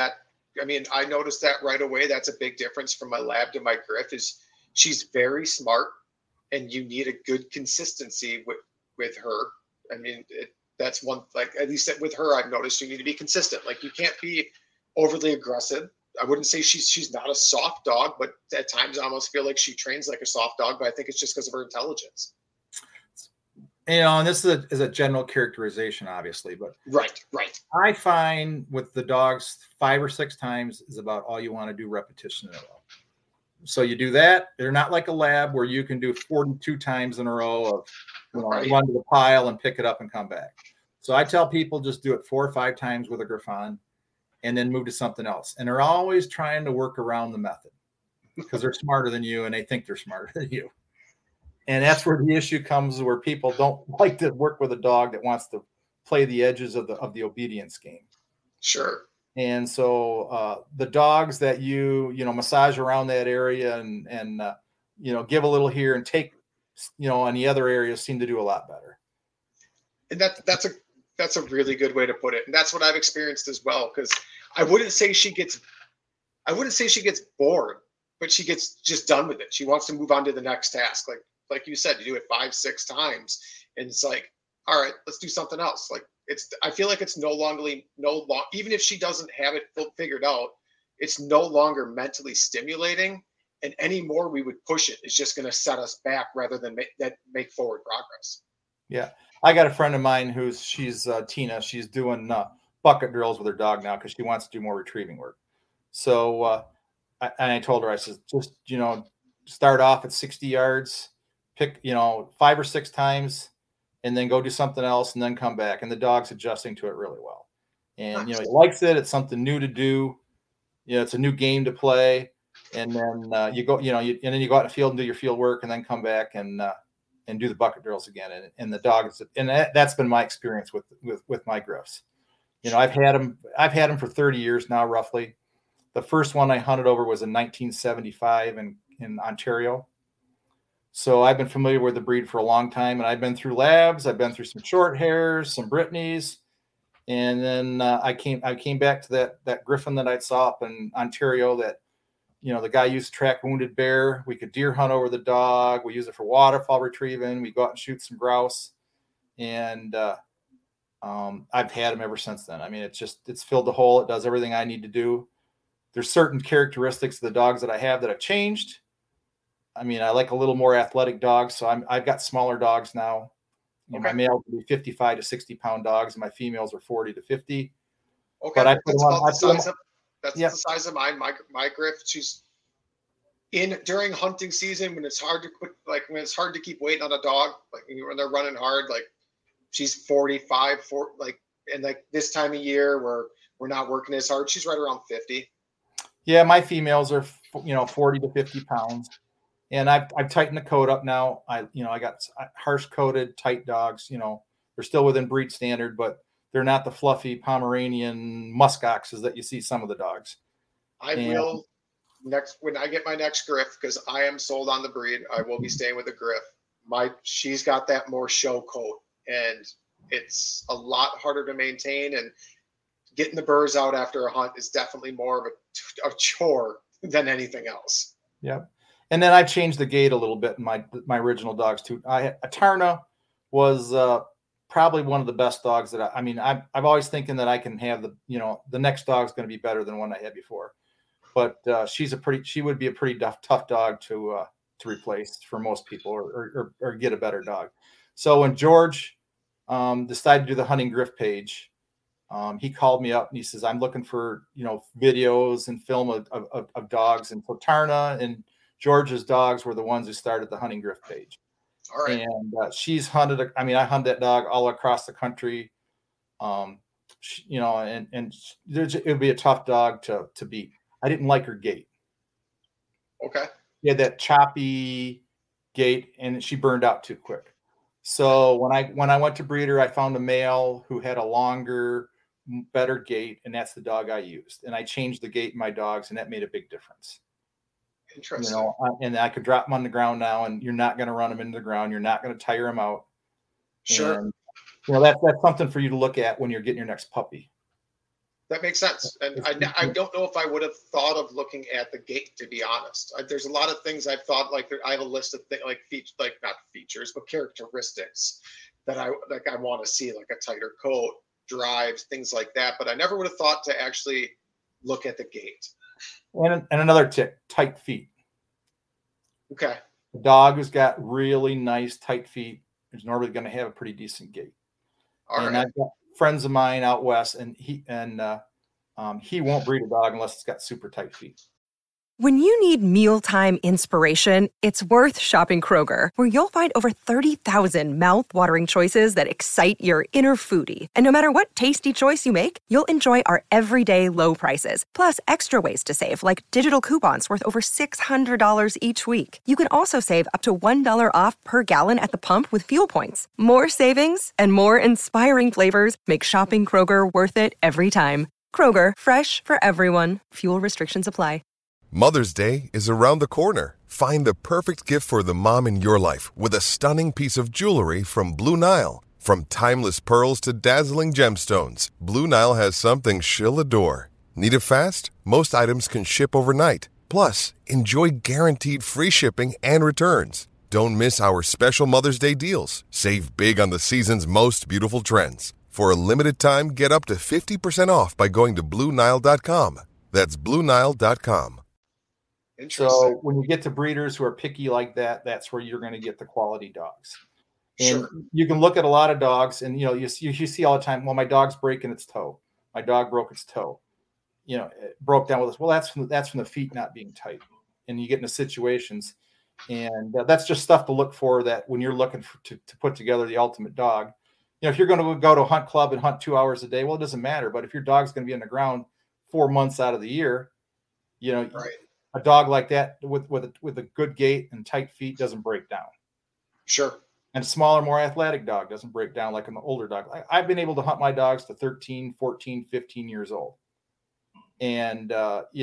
S4: I noticed that right away. That's a big difference from my lab to my Griff is she's very smart, and you need a good consistency with her. That's one, like, at least with her, I've noticed you need to be consistent. Like, you can't be overly aggressive. I wouldn't say she's not a soft dog, but at times I almost feel like she trains like a soft dog, but I think it's just because of her intelligence.
S5: And this is a general characterization, obviously, but
S4: right.
S5: I find with the dogs 5 or 6 times is about all you want to do repetition in a row. So you do that. They're not like a lab where you can do 42 times in a row of run to the pile and pick it up and come back. So I tell people just do it 4 or 5 times with a Griffon and then move to something else. And they're always trying to work around the method because they're smarter than you and they think they're smarter than you. And that's where the issue comes, where people don't like to work with a dog that wants to play the edges of the obedience game.
S4: Sure.
S5: And so the dogs that you massage around that area and give a little here and take, on the other areas seem to do a lot better.
S4: And that's a really good way to put it. And that's what I've experienced as well. Because I wouldn't say she gets bored, but she gets just done with it. She wants to move on to the next task. Like you said, you do it 5-6 times, and it's like, all right, let's do something else. Like I feel like it's no longer, even if she doesn't have it figured out, it's no longer mentally stimulating. And any more we would push it, it's just going to set us back rather than make forward progress.
S5: Yeah. I got a friend of mine she's Tina. She's doing bucket drills with her dog now because she wants to do more retrieving work. So I told her, I said, just, start off at 60 yards, pick, 5 or 6 times, and then go do something else and then come back. And the dog's adjusting to it really well. And, he likes it. It's something new to do. It's a new game to play. And then you go, and then you go out in the field and do your field work, and then come back and do the bucket drills again. And the dogs, and that's been my experience with my Griffs. I've had them for 30 years now, roughly. The first one I hunted over was in 1975 in Ontario. So I've been familiar with the breed for a long time, and I've been through labs. I've been through some short hairs, some Brittany's, and then I came back to that Griffin that I saw up in Ontario that, the guy used to track wounded bear. We could deer hunt over the dog. We use it for waterfowl retrieving. We go out and shoot some grouse, and I've had him ever since then. I mean, it's filled the hole. It does everything I need to do. There's certain characteristics of the dogs that I have that have changed. I mean, I like a little more athletic dogs, so I've got smaller dogs now. My males will be 55 to 60 pound dogs, and my females are 40 to 50.
S4: Okay,
S5: but
S4: that's the size of mine. My Griff, she's during hunting season when it's hard to keep waiting on a dog, like when they're running hard, like she's 45, and like this time of year where we're not working as hard, she's right around 50. Yeah, my females are 40 to 50 pounds, and I've tightened the coat up now. I got harsh coated, tight dogs. They're still within breed standard, but they're not the fluffy Pomeranian muskoxes that you see some of the dogs. Will when I get my next Griff, because I am sold on the breed. I will be staying with the Griff. She's got that more show coat, and it's a lot harder to maintain, and getting the burrs out after a hunt is definitely more of a chore than anything else. Yep. And then I changed the gait a little bit in my original dogs too. Atarna was probably one of the best dogs that I'm always thinking that I can have the next dog's going to be better than one I had before. But she would be a pretty tough dog to replace for most people or get a better dog. So when George decided to do the Hunting Griff page, he called me up and he says, I'm looking for, videos and film of dogs. And so Tarna and George's dogs were the ones who started the Hunting Griff page. All right. And she's hunted. I hunted that dog all across the country. And it would be a tough dog to beat. I didn't like her gait. Okay. She had that choppy gait, and she burned out too quick. So when I went to breed her, I found a male who had a longer, better gait, and that's the dog I used. And I changed the gait in my dogs, and that made a big difference. Interesting. And I could drop them on the ground now, and you're not going to run them into the ground. You're not going to tire them out. Sure. And, that's something for you to look at when you're getting your next puppy. That makes sense. And I don't know if I would have thought of looking at the gait, to be honest. There's a lot of things I've thought, I have a list of things not features, but characteristics that I want to see, like a tighter coat, drives, things like that. But I never would have thought to actually look at the gait. And another tick, tight feet. Okay. The dog who's got really nice tight feet is normally going to have a pretty decent gait. All right. I've got friends of mine out west, and he won't breed a dog unless it's got super tight feet.
S10: When you need mealtime inspiration, it's worth shopping Kroger, where you'll find over 30,000 mouth-watering choices that excite your inner foodie. And no matter what tasty choice you make, you'll enjoy our everyday low prices, plus extra ways to save, like digital coupons worth over $600 each week. You can also save up to $1 off per gallon at the pump with fuel points. More savings and more inspiring flavors make shopping Kroger worth it every time. Kroger, fresh for everyone. Fuel restrictions apply.
S11: Mother's Day is around the corner. Find the perfect gift for the mom in your life with a stunning piece of jewelry from Blue Nile. From timeless pearls to dazzling gemstones, Blue Nile has something she'll adore. Need it fast? Most items can ship overnight. Plus, enjoy guaranteed free shipping and returns. Don't miss our special Mother's Day deals. Save big on the season's most beautiful trends. For a limited time, get up to 50% off by going to BlueNile.com. That's BlueNile.com.
S5: So when you get to breeders who are picky like that, that's where you're going to get the quality dogs. And you can look at a lot of dogs, and you see all the time, well, my dog's breaking its toe. My dog broke its toe. It broke down with us. Well, that's from the feet not being tight. And you get into situations, and that's just stuff to look for, that when you're looking to put together the ultimate dog. If you're going to go to a hunt club and hunt 2 hours a day, well, it doesn't matter. But if your dog's going to be on the ground 4 months out of the year, right, a dog like that with a good gait and tight feet doesn't break down.
S4: Sure.
S5: And a smaller, more athletic dog doesn't break down like an older dog. I've been able to hunt my dogs to 13, 14, 15 years old. And,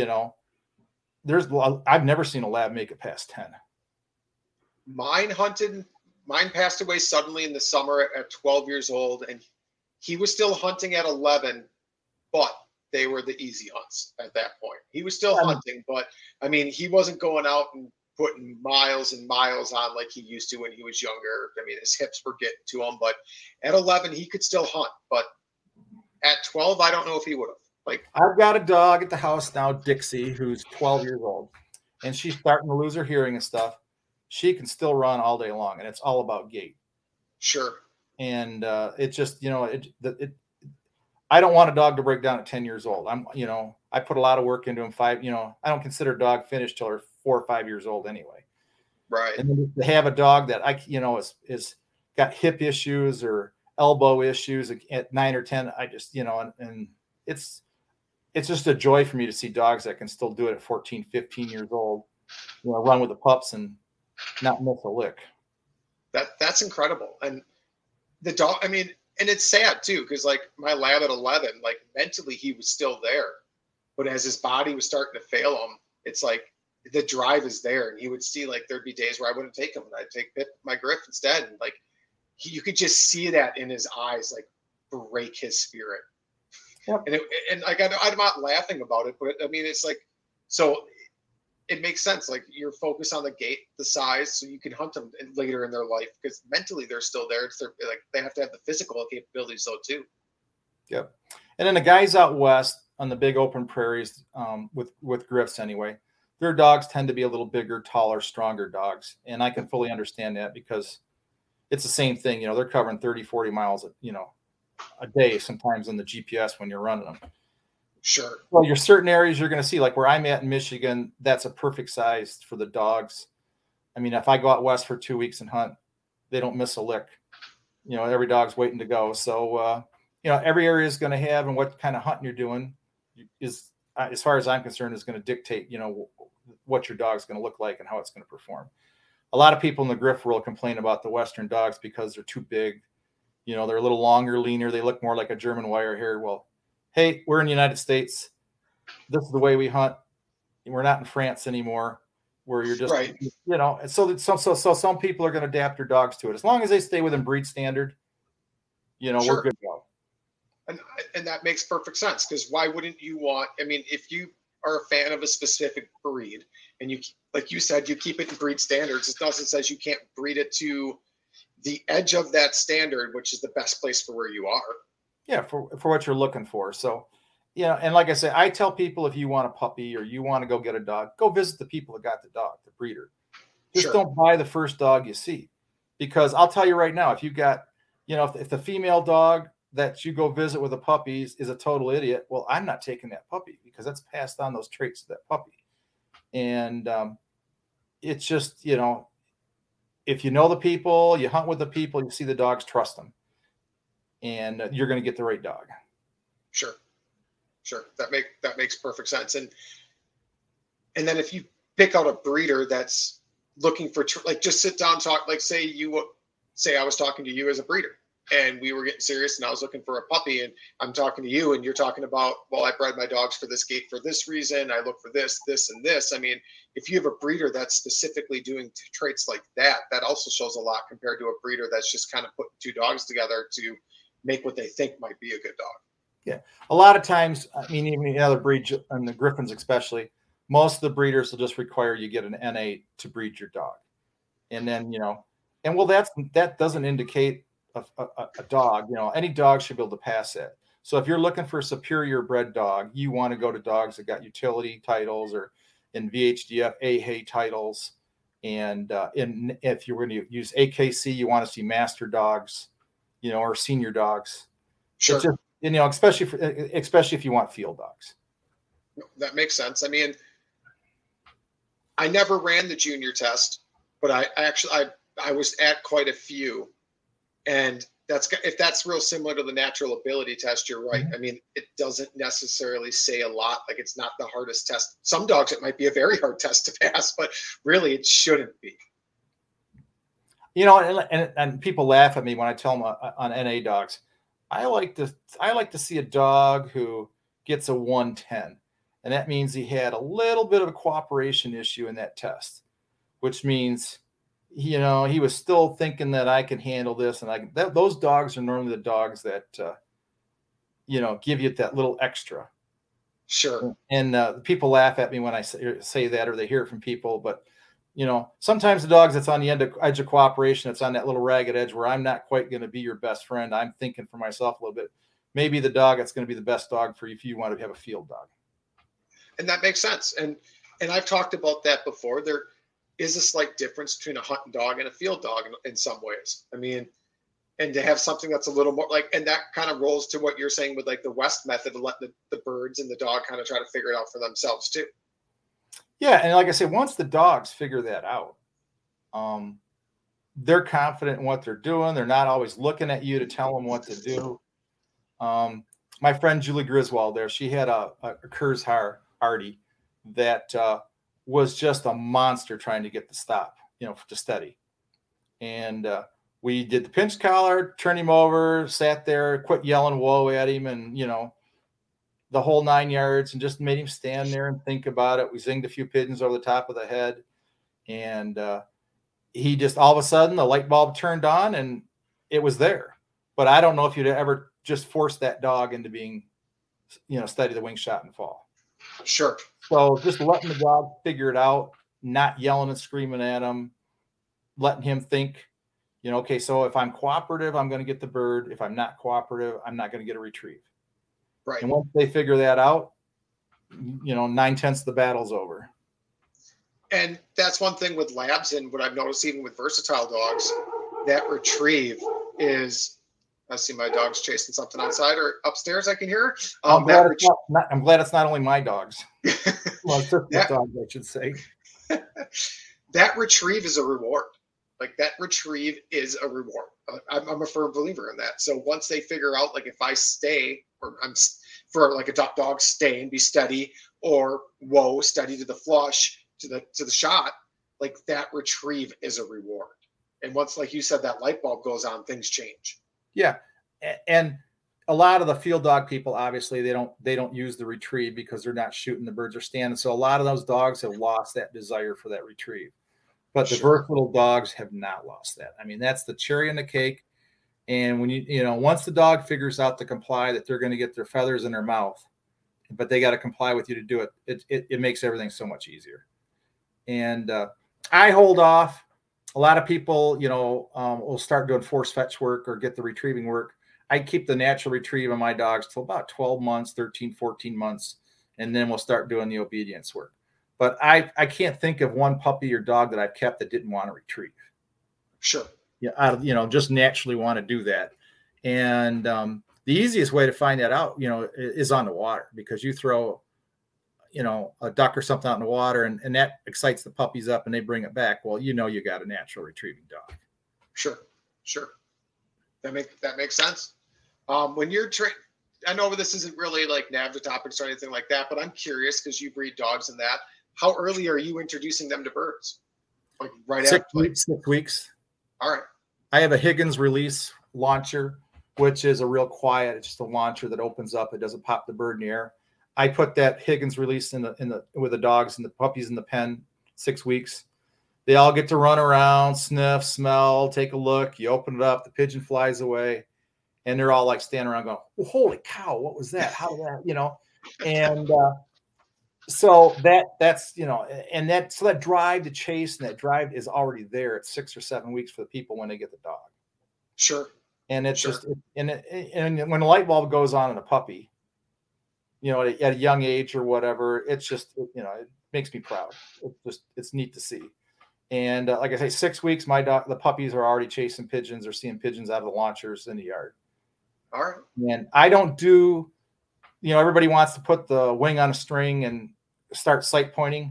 S5: I've never seen a lab make it past 10.
S4: Mine passed away suddenly in the summer at 12 years old, and he was still hunting at 11, but they were the easy hunts at that point. He was still hunting, but I mean, he wasn't going out and putting miles and miles on like he used to when he was younger. I mean, his hips were getting to him, but at 11, he could still hunt. But at 12, I don't know if he would have. Like,
S5: I've got a dog at the house now, Dixie, who's 12 years old, and she's starting to lose her hearing and stuff. She can still run all day long, and it's all about gait.
S4: Sure.
S5: And it just, I don't want a dog to break down at 10 years old. I put a lot of work into him. I don't consider a dog finished till they're 4 or 5 years old anyway.
S4: Right.
S5: And then to have a dog that is got hip issues or elbow issues at 9 or 10, I just, and it's just a joy for me to see dogs that can still do it at 14, 15 years old, run with the pups and not miss a lick.
S4: That's incredible. And the dog, I mean, and it's sad too, because like my lab at 11, like mentally he was still there, but as his body was starting to fail him, it's like the drive is there, and he would see like there'd be days where I wouldn't take him, and I'd take my Griff instead, and like you could just see that in his eyes, like break his spirit. Yep. And like I'm not laughing about it, but I mean it's like, so it makes sense. Like you're focused on the gait, the size, so you can hunt them later in their life because mentally they're still there. It's like they have to have the physical capabilities though too.
S5: Yep. And then the guys out west on the big open prairies, with Griffs anyway, their dogs tend to be a little bigger, taller, stronger dogs, and I can fully understand that because it's the same thing. They're covering 30, 40 miles, a day sometimes on the GPS when you're running them.
S4: Sure.
S5: Well, your certain areas you're going to see, like where I'm at in Michigan, that's a perfect size for the dogs. I mean, if I go out west for 2 weeks and hunt, they don't miss a lick. Every dog's waiting to go. So, every area is going to have, and what kind of hunting you're doing is, as far as I'm concerned, is going to dictate, what your dog's going to look like and how it's going to perform. A lot of people in the Griff world complain about the Western dogs because they're too big. They're a little longer, leaner. They look more like a German wire hair. Well, hey, we're in the United States. This is the way we hunt. We're not in France anymore, where you're just,
S4: right.
S5: So some people are going to adapt their dogs to it. As long as they stay within breed standard,
S4: Sure.
S5: We're good to go.
S4: And that makes perfect sense, because why wouldn't you want, I mean, if you are a fan of a specific breed and you, like you said, you keep it in breed standards, it doesn't say you can't breed it to the edge of that standard, which is the best place for where you are.
S5: Yeah, for what you're looking for. So, and like I say, I tell people, if you want a puppy or you want to go get a dog, go visit the people that got the dog, the breeder. Just
S4: Sure.
S5: Don't buy the first dog you see, because I'll tell you right now, if you got, if the female dog that you go visit with a puppy is a total idiot, well, I'm not taking that puppy because that's passed on those traits to that puppy. And it's just, if you know the people, you hunt with the people, you see the dogs, trust them. And you're going to get the right dog.
S4: Sure. That makes perfect sense. And then if you pick out a breeder that's looking for, like, just sit down, talk, like say I was talking to you as a breeder and we were getting serious and I was looking for a puppy, and I'm talking to you and you're talking about, well, I bred my dogs for this gait for this reason. I look for this, and this. I mean, if you have a breeder that's specifically doing traits like that, that also shows a lot compared to a breeder that's just kind of putting two dogs together to make what they think might be a good dog.
S5: Yeah. A lot of times, I mean, even the other breeds, and the Griffins especially, most of the breeders will just require you get an NA to breed your dog. And then, that doesn't indicate a dog. Any dog should be able to pass it. So if you're looking for a superior bred dog, you want to go to dogs that got utility titles or in VHDF AHA titles. And if you're going to use AKC, you want to see master dogs, or senior dogs.
S4: Sure.
S5: Just, especially if you want field dogs.
S4: That makes sense. I mean, I never ran the junior test, but I was at quite a few. And if that's real similar to the natural ability test, you're right. I mean, it doesn't necessarily say a lot. Like, it's not the hardest test. Some dogs, it might be a very hard test to pass, but really it shouldn't be.
S5: You know, and people laugh at me when I tell them on NA dogs, I like to see a dog who gets a 110. And that means he had a little bit of a cooperation issue in that test, which means, you know, he was still thinking that I can handle this. And those dogs are normally the dogs that, you know, give you that little extra.
S4: Sure.
S5: And people laugh at me when I say that, or they hear it from people. But, you know, sometimes the dogs that's on the edge of cooperation, it's on that little ragged edge where I'm not quite going to be your best friend. I'm thinking for myself a little bit. Maybe the dog that's going to be the best dog for you if you want to have a field dog.
S4: And that makes sense. And I've talked about that before. There is a slight difference between a hunting dog and a field dog in some ways. I mean, and to have something that's a little more like, and that kind of rolls to what you're saying with like the West method of letting the birds and the dog kind of try to figure it out for themselves too.
S5: Yeah. And like I said, once the dogs figure that out, they're confident in what they're doing. They're not always looking at you to tell them what to do. My friend Julie Griswold there, she had a Kurz Hardy that was just a monster trying to get the stop, you know, to steady. And we did the pinch collar, turned him over, sat there, quit yelling whoa at him, and, you know, the whole 9 yards, and just made him stand there and think about it. We zinged a few pigeons over the top of the head, and he just, all of a sudden, the light bulb turned on, and it was there. But I don't know if you'd ever just force that dog into being, you know, steady the wing shot and fall.
S4: Sure.
S5: So just letting the dog figure it out, not yelling and screaming at him, letting him think, you know, okay, so if I'm cooperative, I'm going to get the bird. If I'm not cooperative, I'm not going to get a retrieve.
S4: Right.
S5: And once they figure that out, you know, 9/10 of the battle's over.
S4: And that's one thing with labs, and what I've noticed even with versatile dogs, that retrieve is, I see my dog's chasing something outside or upstairs. I can hear her.
S5: I'm glad it's not only my dogs. Well, it's just
S4: that,
S5: dogs, I should say.
S4: That retrieve is a reward. Like, that retrieve is a reward. I'm a firm believer in that. So once they figure out, like, if I stay, or I'm for like a dog stay and be steady, or whoa, steady to the flush, to the shot, like, that retrieve is a reward. And once, like you said, that light bulb goes on, things change.
S5: Yeah. And a lot of the field dog people, obviously, they don't use the retrieve because they're not shooting, the birds are standing. So a lot of those dogs have lost that desire for that retrieve. But the versatile dogs have not lost that. I mean, that's the cherry on the cake. And when you know, once the dog figures out to comply, that they're going to get their feathers in their mouth, but they got to comply with you to do it, it makes everything so much easier. And I hold off. A lot of people, you know, will start doing force fetch work or get the retrieving work. I keep the natural retrieve on my dogs till about 12 months, 13, 14 months, and then we'll start doing the obedience work. But I can't think of one puppy or dog that I've kept that didn't want to retrieve.
S4: Sure.
S5: Yeah, you know, just naturally want to do that. And the easiest way to find that out, you know, is on the water, because you throw, you know, a duck or something out in the water, and that excites the puppies up and they bring it back. Well, you know, you got a natural retrieving dog.
S4: Sure. That makes sense. When you're I know this isn't really like NAVHDA topics or anything like that, but I'm curious because you breed dogs and that. How early are you introducing them to birds? Like right after
S5: 6 weeks.
S4: All right.
S5: I have a Higgins release launcher, which is a real quiet. It's just a launcher that opens up. It doesn't pop the bird in the air. I put that Higgins release with the dogs and the puppies in the pen, 6 weeks. They all get to run around, sniff, smell, take a look. You open it up, the pigeon flies away, and they're all like standing around going, well, holy cow, what was that? How did that, you know? And so that's, you know, and that drive to chase and that drive is already there at 6 or 7 weeks for the people when they get the dog.
S4: Sure.
S5: And it's just, and when the light bulb goes on in a puppy, you know, at a young age or whatever, it's just, you know, it makes me proud. It's neat to see. And like I say, 6 weeks, the puppies are already chasing pigeons or seeing pigeons out of the launchers in the yard.
S4: All right.
S5: And I don't do, you know, everybody wants to put the wing on a string and start sight pointing.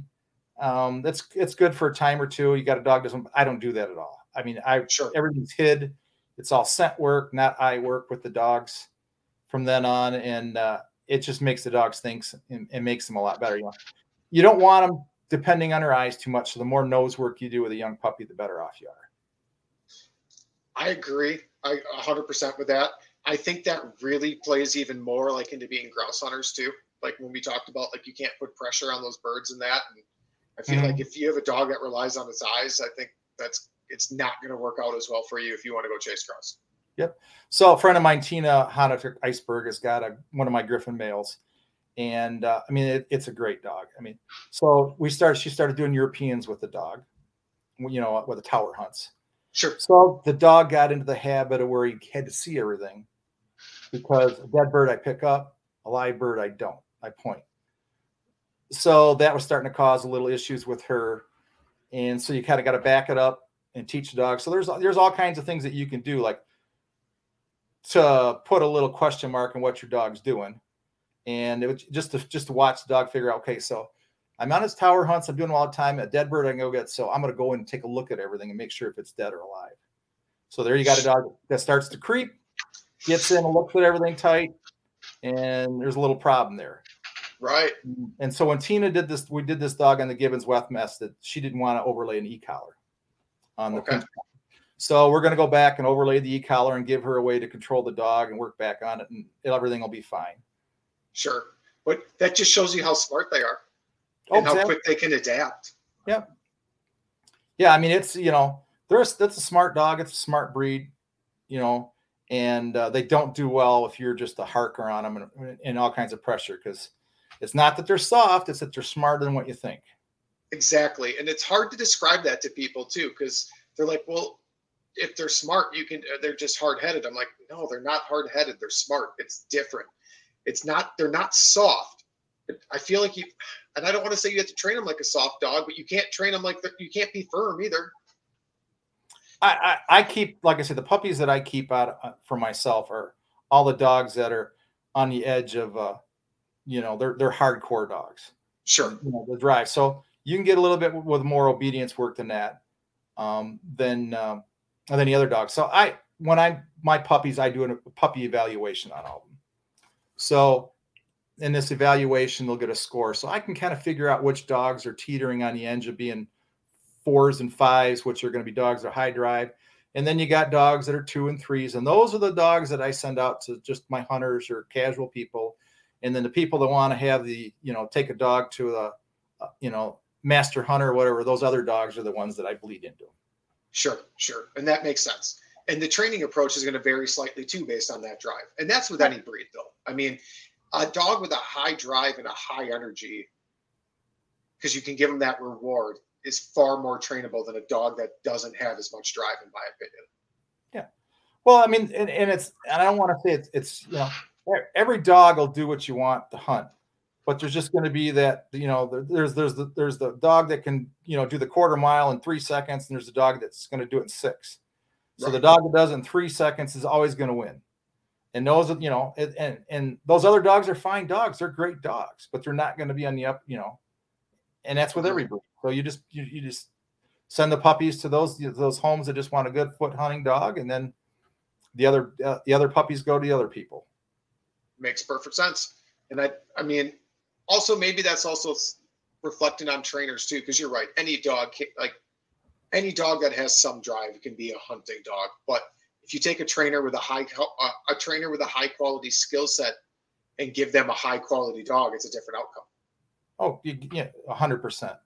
S5: It's good for a time or two. You got a dog I don't do that at all. I mean, everything's hid. It's all scent work, not eye work with the dogs from then on. And it just makes the dogs think and makes them a lot better. You don't want them depending on their eyes too much. So the more nose work you do with a young puppy, the better off you are.
S4: I agree. I 100% with that. I think that really plays even more like into being grouse hunters too. Like when we talked about, like, you can't put pressure on those birds and that. And I feel like if you have a dog that relies on its eyes, I think it's not going to work out as well for you if you want to go chase grouse.
S5: Yep. So a friend of mine, Tina Honifer Iceberg, has got one of my Griffin males. And I mean, it's a great dog. I mean, so she started doing Europeans with the dog, with the tower hunts.
S4: Sure.
S5: So the dog got into the habit of where he had to see everything, because a dead bird I pick up, a live bird I don't. I point. So that was starting to cause a little issues with her. And so you kind of got to back it up and teach the dog. So there's all kinds of things that you can do, like to put a little question mark on what your dog's doing. And it was just to watch the dog figure out, okay, so I'm on his tower hunts. I'm doing them all the time. A dead bird I can go get. So I'm going to go in and take a look at everything and make sure if it's dead or alive. So there you got a dog that starts to creep, gets in and looks at everything tight. And there's a little problem there.
S4: Right.
S5: And so when Tina did this, we did this dog on the Gibbons Weth mess that she didn't want to overlay an e-collar on the pinch. So we're going to go back and overlay the e-collar and give her a way to control the dog and work back on it, and everything will be fine.
S4: Sure. But that just shows you how smart they are and how quick they can adapt.
S5: Yep. Yeah. I mean, it's, that's a smart dog. It's a smart breed, and they don't do well if you're just a harker on them and all kinds of pressure, because it's not that they're soft, it's that they're smarter than what you think.
S4: Exactly. And it's hard to describe that to people too, because they're like, well, if they're smart, they're just hard-headed. I'm like, no, they're not hard-headed. They're smart. It's different. They're not soft. I feel like and I don't want to say you have to train them like a soft dog, but you can't train them you can't be firm either.
S5: I keep, like I said, the puppies that I keep out for myself are all the dogs that are on the edge of, they're hardcore dogs.
S4: Sure.
S5: The drive. So you can get a little bit with more obedience work than that, than the other dogs. So my puppies, I do a puppy evaluation on all of them. So in this evaluation, they'll get a score. So I can kind of figure out which dogs are teetering on the edge of being 4s and 5s, which are going to be dogs that are high drive. And then you got dogs that are 2 and 3s. And those are the dogs that I send out to just my hunters or casual people. And then the people that want to have take a dog to a master hunter or whatever, those other dogs are the ones that I bleed into.
S4: Sure. And that makes sense. And the training approach is going to vary slightly too, based on that drive. And that's with any breed though. I mean, a dog with a high drive and a high energy, because you can give them that reward, is far more trainable than a dog that doesn't have as much drive, in my opinion.
S5: Yeah. Well, I mean, and I don't want to say it's every dog will do what you want to hunt, but there's just going to be that, there's the dog that can, do the quarter mile in 3 seconds, and there's the dog that's going to do it in 6. So the dog that does it in 3 seconds is always going to win. And those, and those other dogs are fine dogs. They're great dogs, but they're not going to be on the up, and that's with every breed. So you just send the puppies to those homes that just want a good foot hunting dog. And then the other puppies go to the other people.
S4: Makes perfect sense. And I mean, also, maybe that's also reflecting on trainers too, because you're right. Any dog that has some drive can be a hunting dog. But if you take a trainer with a high quality skill set and give them a high quality dog, it's a different outcome.
S5: Oh, yeah, 100%.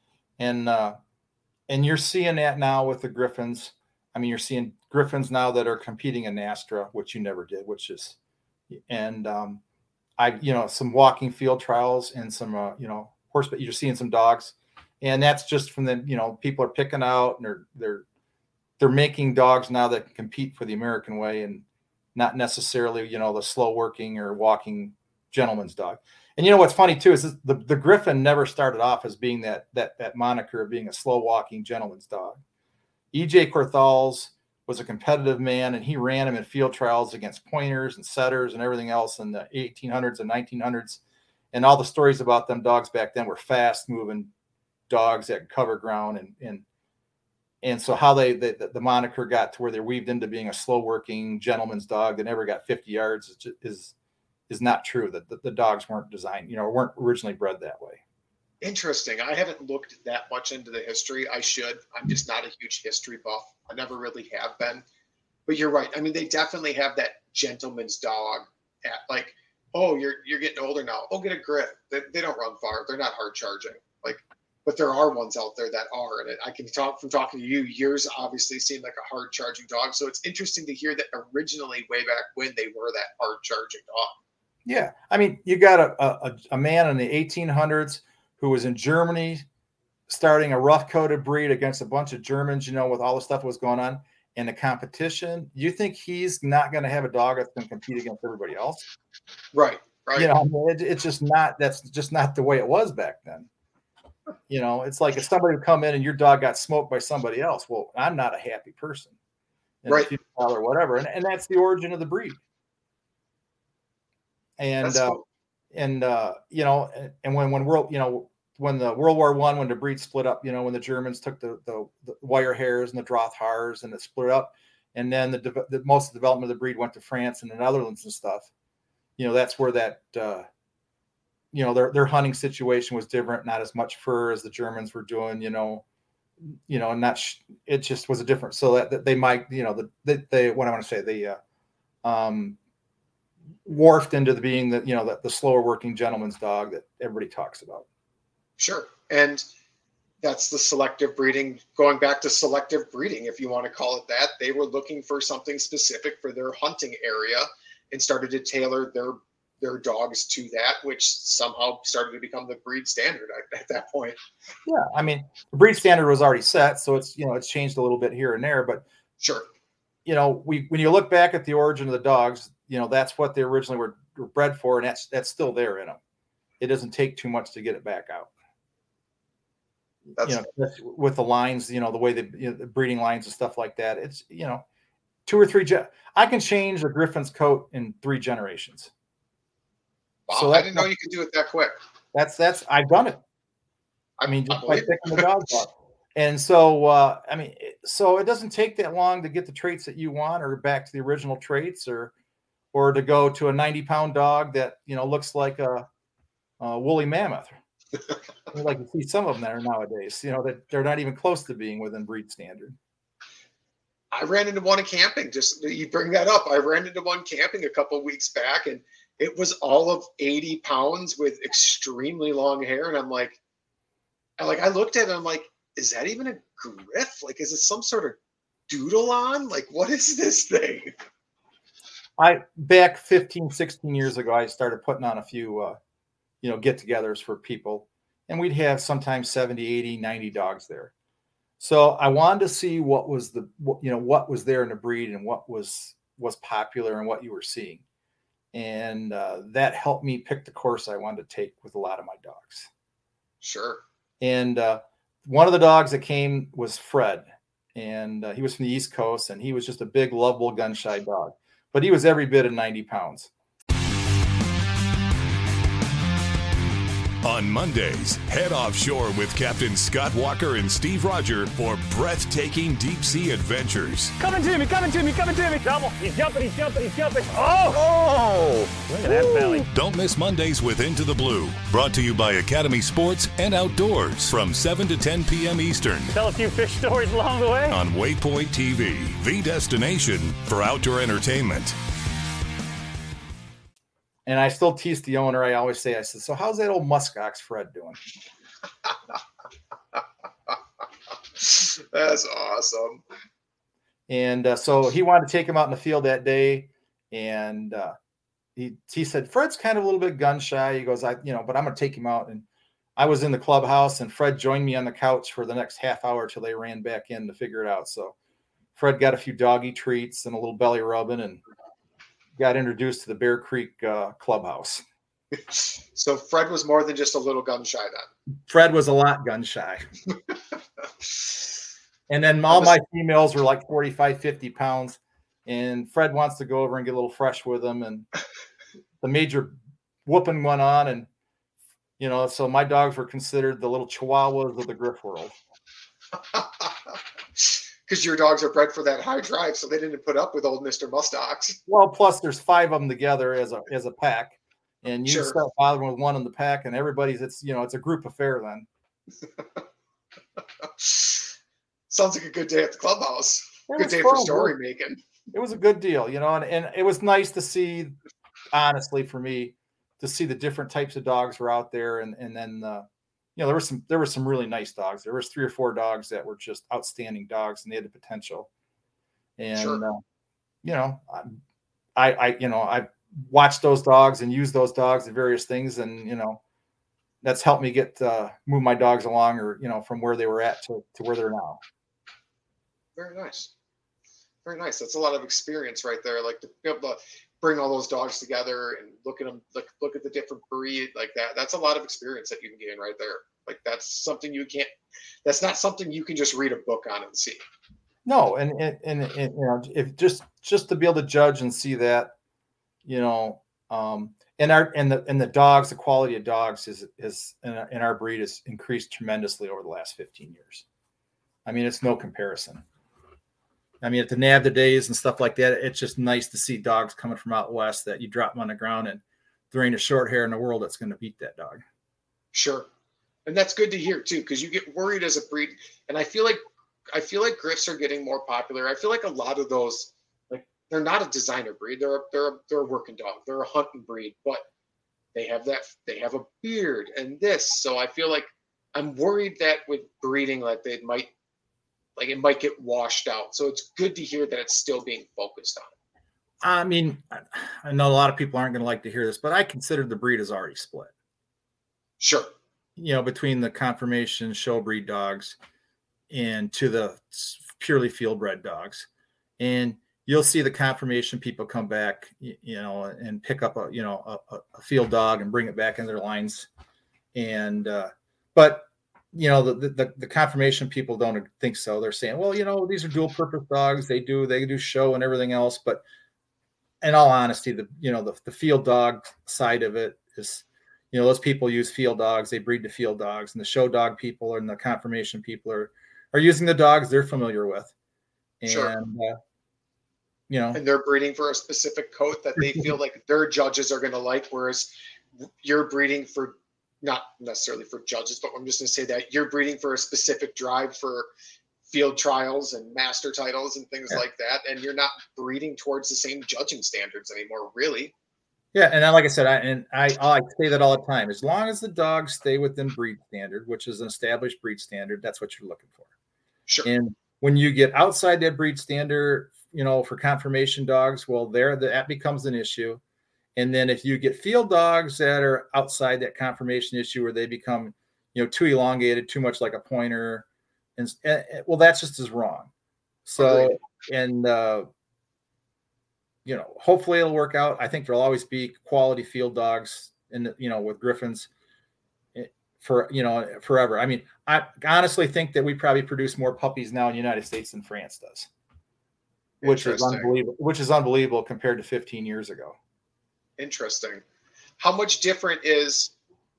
S5: And you're seeing that now with the Griffins. I mean, you're seeing Griffins now that are competing in NASTRA, which you never did, and some walking field trials and some, horseback. You're seeing some dogs, and that's just from the, people are picking out, and they're making dogs now that can compete for the American way and not necessarily, the slow working or walking gentleman's dog. And what's funny too is the Griffin never started off as being that moniker of being a slow walking gentleman's dog. E.J. Corthals was a competitive man, and he ran him in field trials against pointers and setters and everything else in the 1800s and 1900s. And all the stories about them dogs back then were fast moving dogs that cover ground. And so how the moniker got to where they're weaved into being a slow working gentleman's dog that never got 50 yards is not true. That the dogs weren't designed, weren't originally bred that way.
S4: Interesting. I haven't looked that much into the history. I should. I'm just not a huge history buff. I never really have been. But you're right. I mean, they definitely have that gentleman's dog at like, oh, you're getting older now. Oh, get a Griff. They don't run far. They're not hard charging. Like, but there are ones out there that are. And I can talk from talking to you. Yours obviously seemed like a hard charging dog. So it's interesting to hear that originally, way back when, they were that hard charging dog.
S5: Yeah. I mean, you got a man in the 1800s who was in Germany starting a rough-coated breed against a bunch of Germans, with all the stuff that was going on in the competition. You think he's not going to have a dog that's going to compete against everybody else?
S4: Right.
S5: It's just not, that's just not the way it was back then. It's like if somebody would come in and your dog got smoked by somebody else. Well, I'm not a happy person.
S4: Right.
S5: Or whatever. And that's the origin of the breed. And,
S4: cool.
S5: and when the World War I, when the breed split up, when the Germans took the wire hairs and the Drothars and it split up, and then the most of the development of the breed went to France and the Netherlands and stuff. That's where that their hunting situation was different, not as much fur as the Germans were doing, and it just was a different. So that they might, they what I want to say, they morphed into being the slower working gentleman's dog that everybody talks about.
S4: Sure. And that's the selective breeding, going back to selective breeding, if you want to call it that. They were looking for something specific for their hunting area and started to tailor their dogs to that, which somehow started to become the breed standard at that point.
S5: Yeah. I mean, the breed standard was already set, so it's, it's changed a little bit here and there, but
S4: sure.
S5: When you look back at the origin of the dogs, that's what they originally were bred for. And that's still there in them. It doesn't take too much to get it back out. That's with the lines, the way the breeding lines and stuff like that. It's, 2 or 3. I can change a Griffin's coat in 3 generations.
S4: Wow, so I didn't know you could do it that quick.
S5: That's I've done it. I mean, just by picking the dogs up. And so, so it doesn't take that long to get the traits that you want, or back to the original traits, or to go to a 90-pound dog that, looks like a woolly mammoth. Like you see some of them there nowadays, that they're not even close to being within breed standard.
S4: I ran into one camping. Just you bring that up. I ran into one camping a couple of weeks back, and it was all of 80 pounds with extremely long hair. And I looked at it. I'm like, is that even a Griff? Like, is it some sort of doodle on? Like, what is this thing?
S5: Back 15, 16 years ago, I started putting on a few, get-togethers for people, and we'd have sometimes 70, 80, 90 dogs there. So I wanted to see what was what was there in the breed and what was popular and what you were seeing. And that helped me pick the course I wanted to take with a lot of my dogs.
S4: Sure.
S5: And one of the dogs that came was Fred, and he was from the East Coast, and he was just a big, lovable, gun-shy dog. But he was every bit of 90 pounds.
S9: On Mondays, head offshore with Captain Scott Walker and Steve Roger for breathtaking deep-sea adventures.
S12: Coming to me. Double. He's jumping. Oh! Look at that belly.
S9: Don't miss Mondays with Into the Blue. Brought to you by Academy Sports and Outdoors from 7 to 10 p.m. Eastern.
S12: Tell a few fish stories along the way.
S9: On Waypoint TV, the destination for outdoor entertainment.
S5: And I still tease the owner. I always say, so how's that old muskox Fred doing?
S4: That's awesome.
S5: And so he wanted to take him out in the field that day. And he said, Fred's kind of a little bit gun shy. He goes, but I'm going to take him out. And I was in the clubhouse, and Fred joined me on the couch for the next half hour till they ran back in to figure it out. So Fred got a few doggy treats and a little belly rubbing, and got introduced to the Bear Creek clubhouse.
S4: So Fred was more than just a little gun shy then.
S5: Fred was a lot gun shy. And then all my females were like 45, 50 pounds. And Fred wants to go over and get a little fresh with them. And the major whooping went on. And, so my dogs were considered the little chihuahuas of the Griff world.
S4: because your dogs are bred for that high drive, so they didn't put up with old Mr. Mustox.
S5: Well, plus there's 5 of them together as a pack, and you
S4: Sure.
S5: start bothering with one in the pack, and everybody's it's a group affair then.
S4: Sounds like a good day at the clubhouse.
S5: It
S4: Good
S5: was
S4: day
S5: fun.
S4: for story making.
S5: It was a good deal, and it was nice to see, honestly, for me, to see the different types of dogs were out there, and then there were some really nice dogs. There was 3 or 4 dogs that were just outstanding dogs, and they had the potential. And
S4: Sure.
S5: I watched those dogs and used those dogs in various things, and that's helped me move my dogs along, or from where they were at to where they're now.
S4: Very nice. Very nice. That's a lot of experience right there. Like to be able to bring all those dogs together and look at them, like look at the different breed like that. That's a lot of experience that you can gain right there. Like that's something that's not something you can just read a book on and see.
S5: No, and if just to be able to judge and see that, and the dogs, the quality of dogs is in our breed has increased tremendously over the last 15 years. I mean, it's no comparison. I mean, at the NAVDA days and stuff like that, it's just nice to see dogs coming from out west that you drop them on the ground and there ain't a short hair in the world that's going to beat that dog.
S4: Sure. And that's good to hear too, because you get worried as a breed. And I feel like Griffs are getting more popular. I feel like a lot of those, like they're not a designer breed. They're a working dog. They're a hunting breed, but they have a beard and this. So I feel like I'm worried that with breeding, like it might get washed out. So it's good to hear that it's still being focused on.
S5: I mean, I know a lot of people aren't going to like to hear this, but I consider the breed is already split.
S4: Sure.
S5: Between the conformation show breed dogs and to the purely field bred dogs. And you'll see the conformation people come back, and pick up a field dog and bring it back in their lines. And, but the conformation people don't think so. They're saying, well, these are dual purpose dogs. They do show and everything else. But in all honesty, the field dog side of it is, those people use field dogs. They breed to field dogs, and the show dog people and the conformation people are using the dogs they're familiar with. And,
S4: sure. And they're breeding for a specific coat that they feel like their judges are going to like. Whereas you're breeding for, not necessarily for judges, but I'm just going to say that you're breeding for a specific drive for field trials and master titles and things like that. And you're not breeding towards the same judging standards anymore, really.
S5: Yeah. And like I said, I say that all the time, as long as the dogs stay within breed standard, which is an established breed standard, that's what you're looking for.
S4: Sure.
S5: And when you get outside that breed standard, for conformation dogs, well, that becomes an issue. And then if you get field dogs that are outside that conformation issue where they become, too elongated, too much like a pointer, and well, that's just as wrong. So, and, hopefully it'll work out. I think there'll always be quality field dogs with Griffons for, forever. I mean, I honestly think that we probably produce more puppies now in the United States than France does, which is unbelievable compared to 15 years ago.
S4: Interesting. How much different is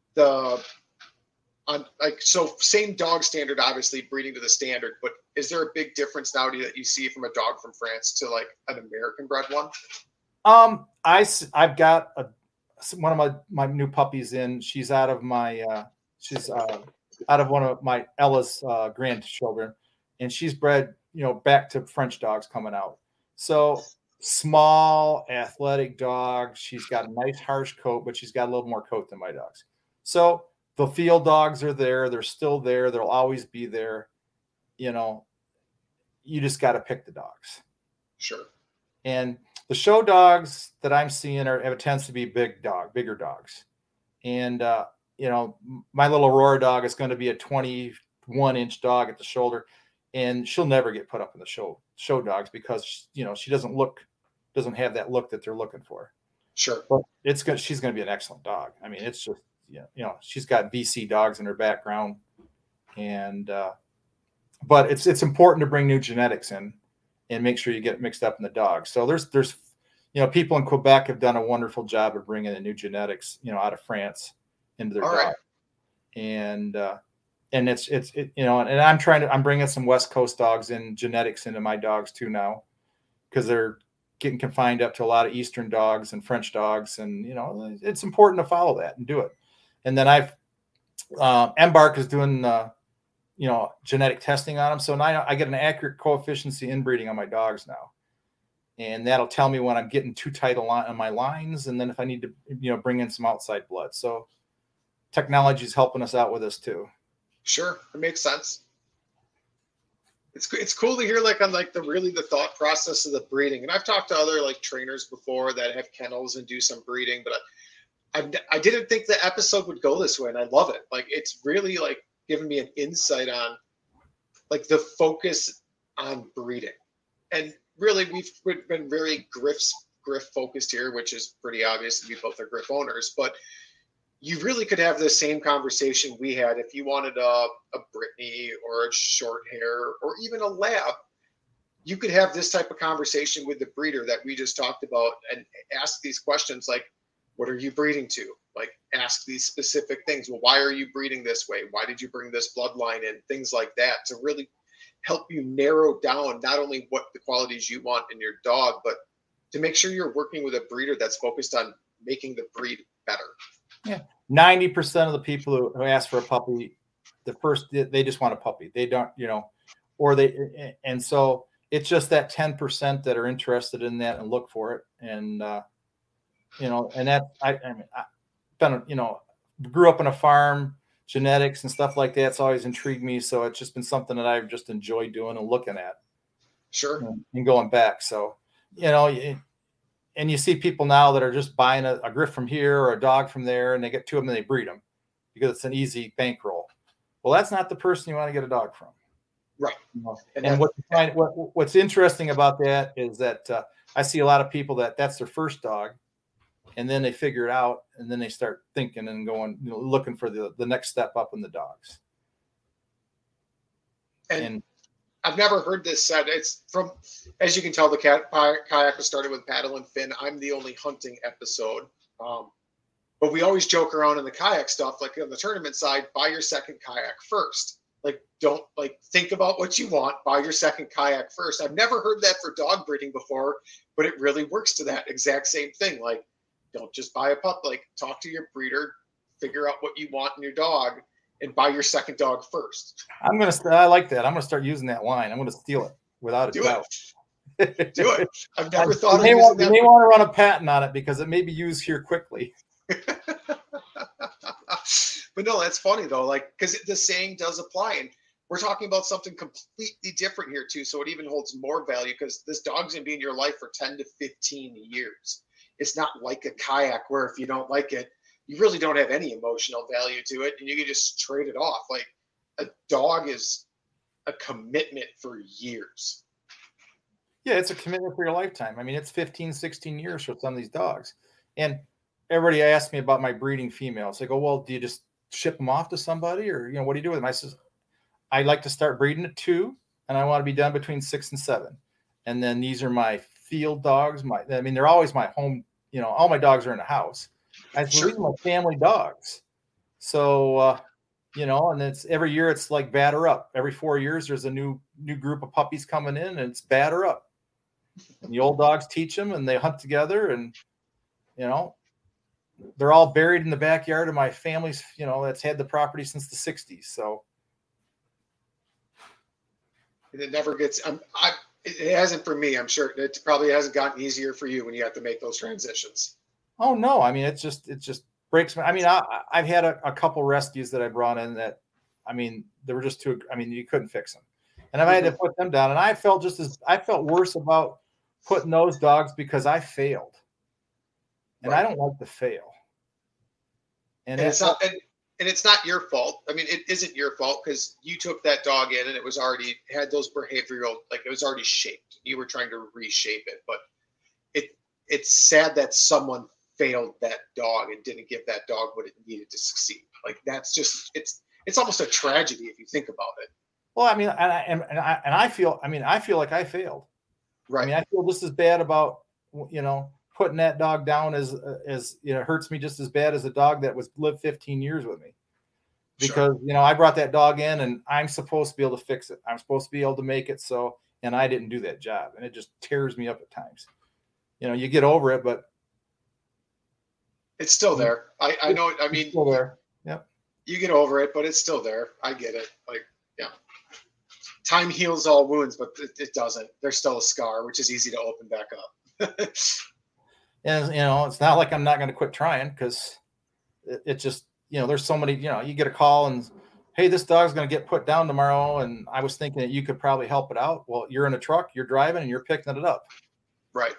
S4: same dog standard, obviously breeding to the standard, but is there a big difference now that you see from a dog from France to like an American bred one?
S5: I've got one of my new puppies in. She's out of out of one of my Ella's grandchildren, and she's bred, back to French dogs coming out. So small, athletic dog. She's got a nice harsh coat, but she's got a little more coat than my dogs. So the field dogs are there. They're still there. They'll always be there. You just got to pick the dogs.
S4: Sure. And
S5: the show dogs that I'm seeing have a tendency to be bigger dogs. And, my little Aurora dog is going to be a 21-inch dog at the shoulder, and she'll never get put up in the show dogs because, she doesn't have that look that they're looking for.
S4: Sure.
S5: But she's going to be an excellent dog. I mean, it's just, she's got BC dogs in her background, and, but it's important to bring new genetics in and make sure you get mixed up in the dogs. So there's people in Quebec have done a wonderful job of bringing in new genetics, out of France into their dog. And, and it's you know, and I'm bringing some West Coast dogs and genetics into my dogs too now, because they're getting confined up to a lot of Eastern dogs and French dogs, and you know, it's important to follow that and do it. And then Embark is doing you know, genetic testing on them, so now I get an accurate coefficient inbreeding on my dogs now, and that'll tell me when I'm getting too tight on my lines, and then if I need to, you know, bring in some outside blood. So technology is helping us out with this too.
S4: Sure, it makes sense. It's cool to hear like on like the thought process of the breeding. And I've talked to other like trainers before that have kennels and do some breeding, but I didn't think the episode would go this way, and I love it. Like it's really like giving me an insight on like the focus on breeding. And really we've been very Griff focused here, which is pretty obvious. We both are Griff owners, but you really could have the same conversation we had if you wanted a Brittany or a short hair or even a lab. You could have this type of conversation with the breeder that we just talked about and ask these questions like, what are you breeding to? Like ask these specific things. Well, why are you breeding this way? Why did you bring this bloodline in? Things like that to really help you narrow down not only what the qualities you want in your dog, but to make sure you're working with a breeder that's focused on making the breed better.
S5: Yeah. 90% of the people who ask for a puppy, they just want a puppy. They don't, you know, and so it's just that 10% that are interested in that and look for it. And, you know, and that, I mean, I've been, you know, grew up on a farm, genetics and stuff like that's always intrigued me. So it's just been something that I've just enjoyed doing and looking at.
S4: Sure.
S5: And going back. So, you know, and you see people now that are just buying a Griff from here or a dog from there, and they get two of them and they breed them because it's an easy bankroll. Well, that's not the person you want to get a dog from.
S4: Right.
S5: You know? And what's interesting about that is that I see a lot of people that's their first dog, and then they figure it out, and then they start thinking and going, you know, looking for the next step up in the dogs.
S4: And I've never heard this said. It's from, as you can tell, the kayak was started with Paddle and Fin. I'm the only hunting episode. But we always joke around in the kayak stuff, like on the tournament side, buy your second kayak first. Like, don't like think about what you want, buy your second kayak first. I've never heard that for dog breeding before, but it really works to that exact same thing. Like, don't just buy a pup, like talk to your breeder, figure out what you want in your dog, and buy your second dog first.
S5: I like that. I'm going to start using that line. I'm going to steal it without a doubt.
S4: Do it. I've never thought of
S5: using
S4: that.
S5: You may want to run a patent on it because it may be used here quickly.
S4: But no, that's funny though. Like, because the saying does apply, and we're talking about something completely different here too. So it even holds more value because this dog's going to be in your life for 10 to 15 years. It's not like a kayak where if you don't like it, you really don't have any emotional value to it, and you can just trade it off. Like a dog is a commitment for years.
S5: Yeah, it's a commitment for your lifetime. I mean, it's 15, 16 years for some of these dogs. And everybody asked me about my breeding females. They go, well, do you just ship them off to somebody, or, you know, what do you do with them? I says, I like to start breeding at 2, and I want to be done between 6 and 7. And then these are my field dogs. They're always my home. You know, all my dogs are in the house. These are my family dogs. So, you know, and it's every year it's like batter up. Every 4 years there's a new group of puppies coming in, and it's batter up. And the old dogs teach them, and they hunt together, and, you know, they're all buried in the backyard of my family's, you know, that's had the property since the 60s. So
S4: it never gets, it hasn't for me. I'm sure it probably hasn't gotten easier for you when you have to make those transitions.
S5: Oh no. I mean, it just breaks my, I mean, I've had a couple rescues that I brought in that, I mean, they were just too, I mean, you couldn't fix them. And I had to put them down, and I felt worse about putting those dogs because I failed. And I don't like to fail.
S4: And it's not, and it's not your fault. I mean, it isn't your fault because you took that dog in and it was already had those behavioral, like it was already shaped. You were trying to reshape it, but it's sad that someone failed that dog and didn't give that dog what it needed to succeed. Like that's just, it's almost a tragedy if you think about it.
S5: Well, I mean, I feel like I failed.
S4: Right.
S5: I mean, I feel just as bad about, you know, putting that dog down as you know, hurts me just as bad as a dog that lived 15 years with me. because, I brought that dog in and I'm supposed to be able to fix it. I'm supposed to be able to make it so, and I didn't do that job. And it just tears me up at times. You get over it, but
S4: it's still there. I know. I mean,
S5: it's still there. Yep.
S4: You get over it, but it's still there. I get it. Time heals all wounds, but it doesn't. There's still a scar, which is easy to open back up.
S5: And, it's not like I'm not going to quit trying, because it just, there's so many, you get a call and, hey, this dog's going to get put down tomorrow. And I was thinking that you could probably help it out. Well, you're in a truck, you're driving, and you're picking it up.
S4: Right.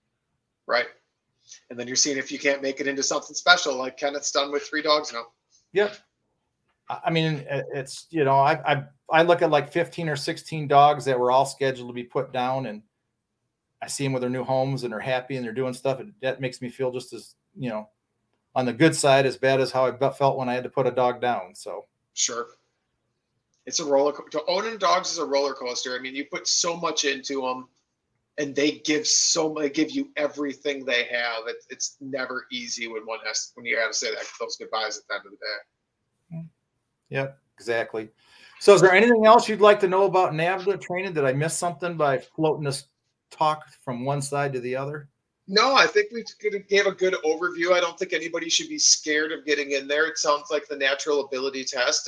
S4: And then you're seeing if you can't make it into something special, like Kenneth's done with 3 dogs now.
S5: Yep. I mean, it's, I look at like 15 or 16 dogs that were all scheduled to be put down, and I see them with their new homes and they're happy and they're doing stuff. And that makes me feel just as, on the good side, as bad as how I felt when I had to put a dog down. So
S4: sure. It's a roller coaster. Owning dogs is a roller coaster. I mean, you put so much into them, and they give you everything they have. It's never easy when you have to say those goodbyes at the end of the day.
S5: Yep, exactly. So is there anything else you'd like to know about NAVHDA training? Did I miss something by floating this talk from one side to the other?
S4: No, I think we gave a good overview. I don't think anybody should be scared of getting in there. It sounds like the natural ability test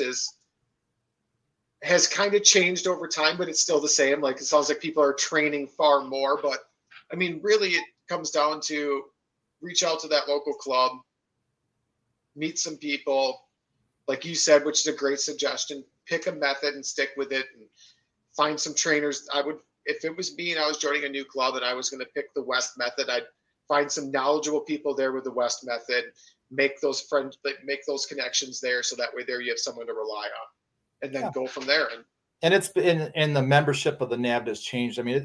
S4: has kind of changed over time, but it's still the same. Like, it sounds like people are training far more, but I mean, really it comes down to reach out to that local club, meet some people, like you said, which is a great suggestion. Pick a method and stick with it, and find some trainers. If it was me and I was joining a new club and I was going to pick the West method, I'd find some knowledgeable people there with the West method, make those connections there. So that way there you have someone to rely on, and then go from there.
S5: And it's in the membership of the NAVHDA has changed. I mean,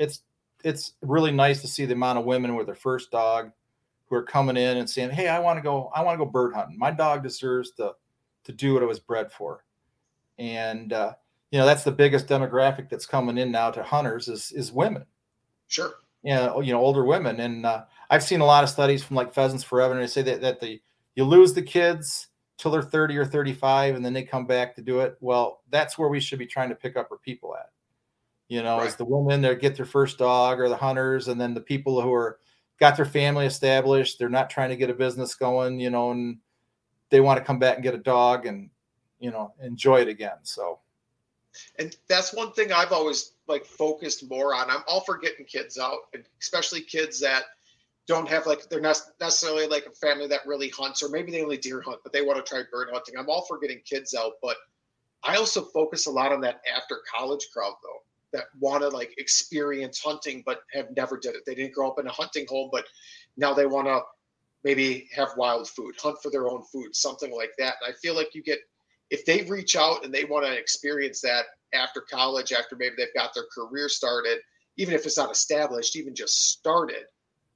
S5: it's really nice to see the amount of women with their first dog who are coming in and saying, hey, I want to go bird hunting. My dog deserves to do what it was bred for. And, that's the biggest demographic that's coming in now to hunters is women.
S4: Sure.
S5: Older women. And I've seen a lot of studies from like Pheasants Forever, and they say that you lose the kids till they're 30 or 35, and then they come back to do it. Well, that's where we should be trying to pick up our people at. Right. It's the women that get their first dog, or the hunters, and then the people who are got their family established. They're not trying to get a business going, and they want to come back and get a dog and, enjoy it again. So.
S4: And that's one thing I've always focused more on. I'm all for getting kids out, especially kids that don't have they're not necessarily a family that really hunts, or maybe they only deer hunt, but they want to try bird hunting. I'm all for getting kids out, but I also focus a lot on that after college crowd though, that want to experience hunting, but have never did it. They didn't grow up in a hunting home, but now they want to maybe have wild food, hunt for their own food, something like that. And I feel like if they reach out and they want to experience that after college, after maybe they've got their career started, even if it's not established, even just started,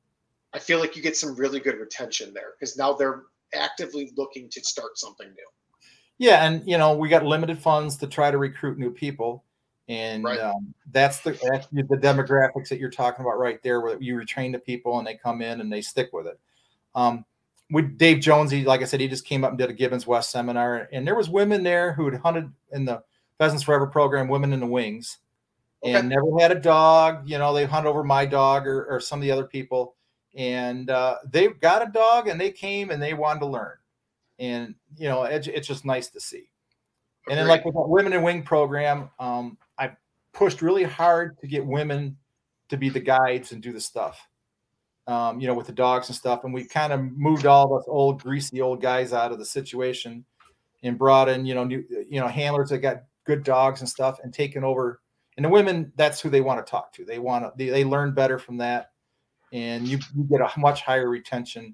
S4: I feel like you get some really good retention there, because now they're actively looking to start something new.
S5: Yeah. And, we got limited funds to try to recruit new people. And
S4: right.
S5: That's the demographics that you're talking about right there, where you retrain the people and they come in and they stick with it. With Dave Jones, like I said, he just came up and did a Gibbons West seminar, and there was women there who had hunted in the Pheasants Forever program, Women in the Wings, and never had a dog. They hunt over my dog or some of the other people, and they got a dog and they came and they wanted to learn, and it's just nice to see. And then with the Women in Wing program, I pushed really hard to get women to be the guides and do the stuff. With the dogs and stuff. And we kind of moved all those old, greasy old guys out of the situation and brought in, new, handlers that got good dogs and stuff, and taken over. And the women, that's who they want to talk to. They learn better from that. And you get a much higher retention,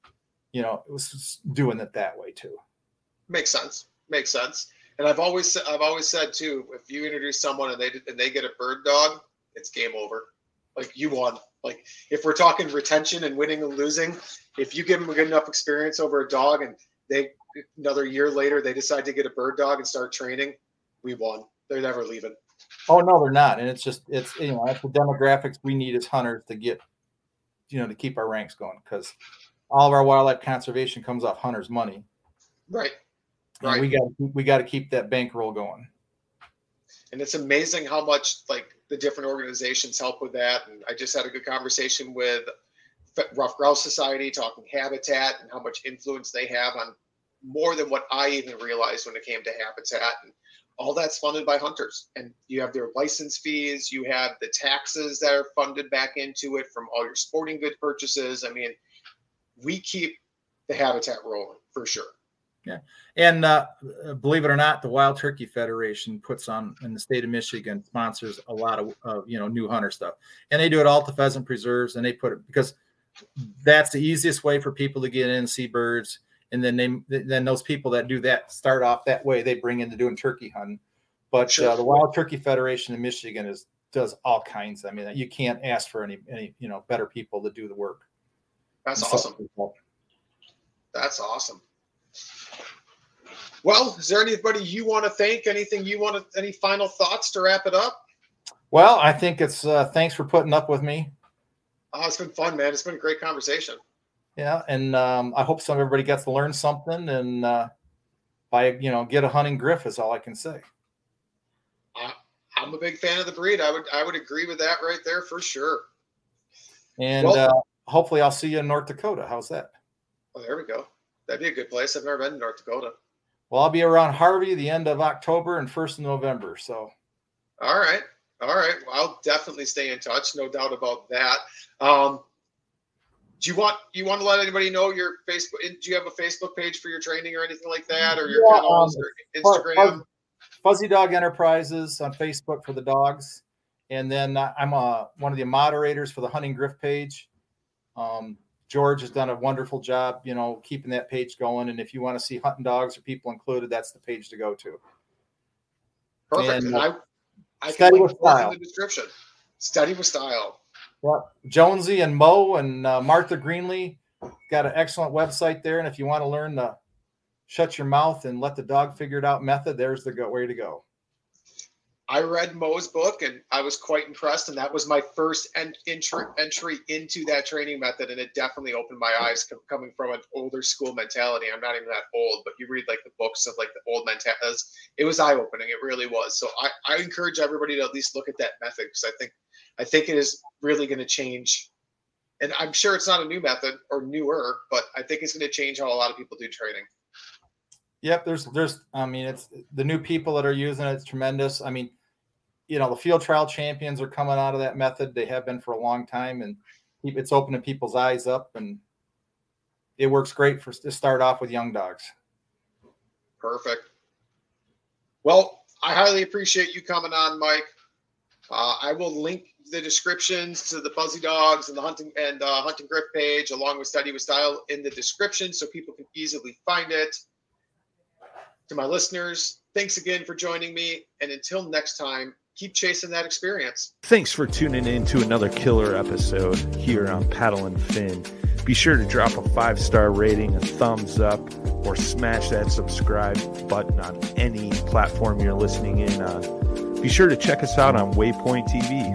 S5: it was doing it that way too.
S4: Makes sense. And I've always said too, if you introduce someone and they get a bird dog, it's game over. You won. If we're talking retention and winning and losing, if you give them a good enough experience over a dog and another year later, they decide to get a bird dog and start training, we won. They're never leaving.
S5: Oh no, they're not. And it's that's the demographics we need as hunters to get, to keep our ranks going, because all of our wildlife conservation comes off hunters' money.
S4: Right. Right.
S5: We got to keep that bankroll going.
S4: And it's amazing how much like the different organizations help with that. And I just had a good conversation with Rough Grouse Society talking habitat and how much influence they have on more than what I even realized when it came to habitat. And all that's funded by hunters. And you have their license fees, you have the taxes that are funded back into it from all your sporting good purchases. I mean, we keep the habitat rolling for sure.
S5: Yeah. And believe it or not, the Wild Turkey Federation puts on, in the state of Michigan, sponsors a lot of new hunter stuff. And they do it all at the pheasant preserves, and they put it because that's the easiest way for people to get in and see birds. And then then those people that do that start off that way, they bring into doing turkey hunting. But
S4: Sure.
S5: The Wild Turkey Federation in Michigan does all kinds. I mean, you can't ask for any better people to do the work.
S4: That's awesome. That's awesome. Well, is there anybody you want to thank? Anything you want to? Any final thoughts to wrap it up?
S5: Well, I think it's thanks for putting up with me.
S4: Oh, it's been fun, man. It's been a great conversation.
S5: Yeah, and I hope everybody gets to learn something, and get a hunting griff is all I can say.
S4: I'm a big fan of the breed. I would agree with that right there for sure.
S5: And hopefully I'll see you in North Dakota. How's that?
S4: Oh, there we go. That'd be a good place. I've never been to North Dakota.
S5: Well, I'll be around Harvey the end of October and 1st of November. So.
S4: All right. Well, I'll definitely stay in touch. No doubt about that. Do you want to let anybody know your Facebook? Do you have a Facebook page for your training or anything like that, or your kennels or Instagram?
S5: Fuzzy Dog Enterprises on Facebook for the dogs, and then I'm one of the moderators for the Hunting Griff page. George has done a wonderful job, keeping that page going. And if you want to see hunting dogs or people included, that's the page to go to.
S4: Perfect. And I can link in the description. Study with Style.
S5: Well, Jonesy and Mo and Martha Greenlee got an excellent website there. And if you want to learn the shut your mouth and let the dog figure it out method, there's the way to go.
S4: I read Mo's book and I was quite impressed. And that was my first entry into that training method. And it definitely opened my eyes coming from an older school mentality. I'm not even that old, but you read like the books of like the old mentalities. It was eye opening. It really was. So I encourage everybody to at least look at that method, because I think it is really going to change. And I'm sure it's not a new method or newer, but I think it's going to change how a lot of people do training.
S5: Yep. It's the new people that are using it. It's tremendous. I mean, the field trial champions are coming out of that method. They have been for a long time, and it's opening people's eyes up, and it works great to start off with young dogs.
S4: Perfect. Well, I highly appreciate you coming on, Mike. I will link the descriptions to the Fuzzy Dogs and the Hunting Griff page, along with Study with Style, in the description, so people can easily find it. To my listeners, thanks again for joining me, and until next time, keep chasing that experience.
S3: Thanks for tuning in to another killer episode here on Paddle and Fin. Be sure to drop a 5-star rating, a thumbs up, or smash that subscribe button on any platform you're listening in on. Be sure to check us out on Waypoint TV,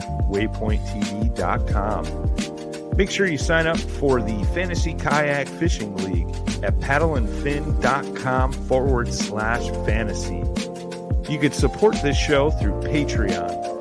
S3: waypointtv.com. Make sure you sign up for the Fantasy Kayak Fishing League at paddleandfin.com/fantasy. You can support this show through Patreon,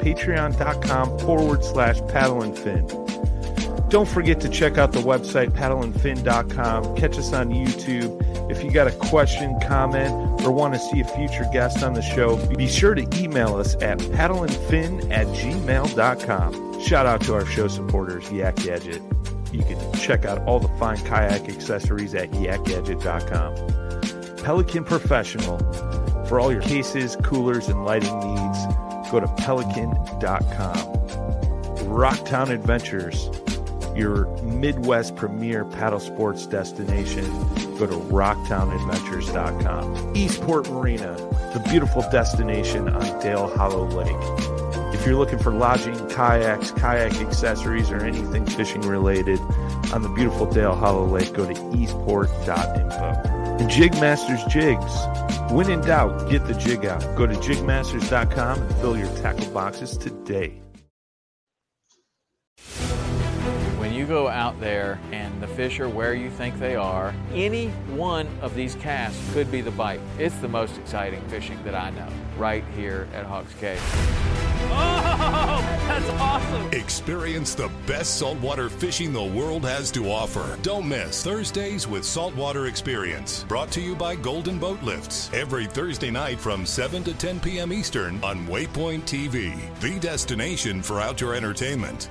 S3: patreon.com/paddleandfin. Don't forget to check out the website, paddleandfin.com. Catch us on YouTube. If you got a question, comment, or want to see a future guest on the show, be sure to email us at paddleandfin@gmail.com. Shout out to our show supporters, Yak Gadget. You can check out all the fine kayak accessories at yakgadget.com. Pelican Professional. For all your cases, coolers, and lighting needs, go to pelican.com. Rocktown Adventures, your Midwest premier paddle sports destination. Go to rocktownadventures.com. Eastport Marina, the beautiful destination on Dale Hollow Lake. If you're looking for lodging, kayaks, kayak accessories, or anything fishing related on the beautiful Dale Hollow Lake, go to eastport.info. And Jigmasters Jigs. When in doubt, get the jig out. Go to jigmasters.com and fill your tackle boxes today.
S13: When you you go out there and the fish are where you think they are, any one of these casts could be the bite. It's the most exciting fishing that I know, right here at Hawks Cave.
S9: Oh, that's awesome! Experience the best saltwater fishing the world has to offer. Don't miss Thursdays with Saltwater Experience, brought to you by Golden Boat Lifts, every Thursday night from 7 to 10 p.m. Eastern on Waypoint TV, the destination for outdoor entertainment.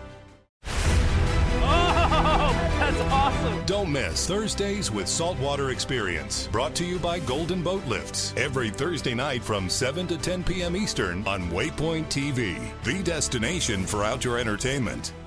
S9: That's awesome! Don't miss Thursdays with Saltwater Experience, brought to you by Golden Boat Lifts, every Thursday night from 7 to 10 p.m. Eastern on Waypoint TV, the destination for outdoor entertainment.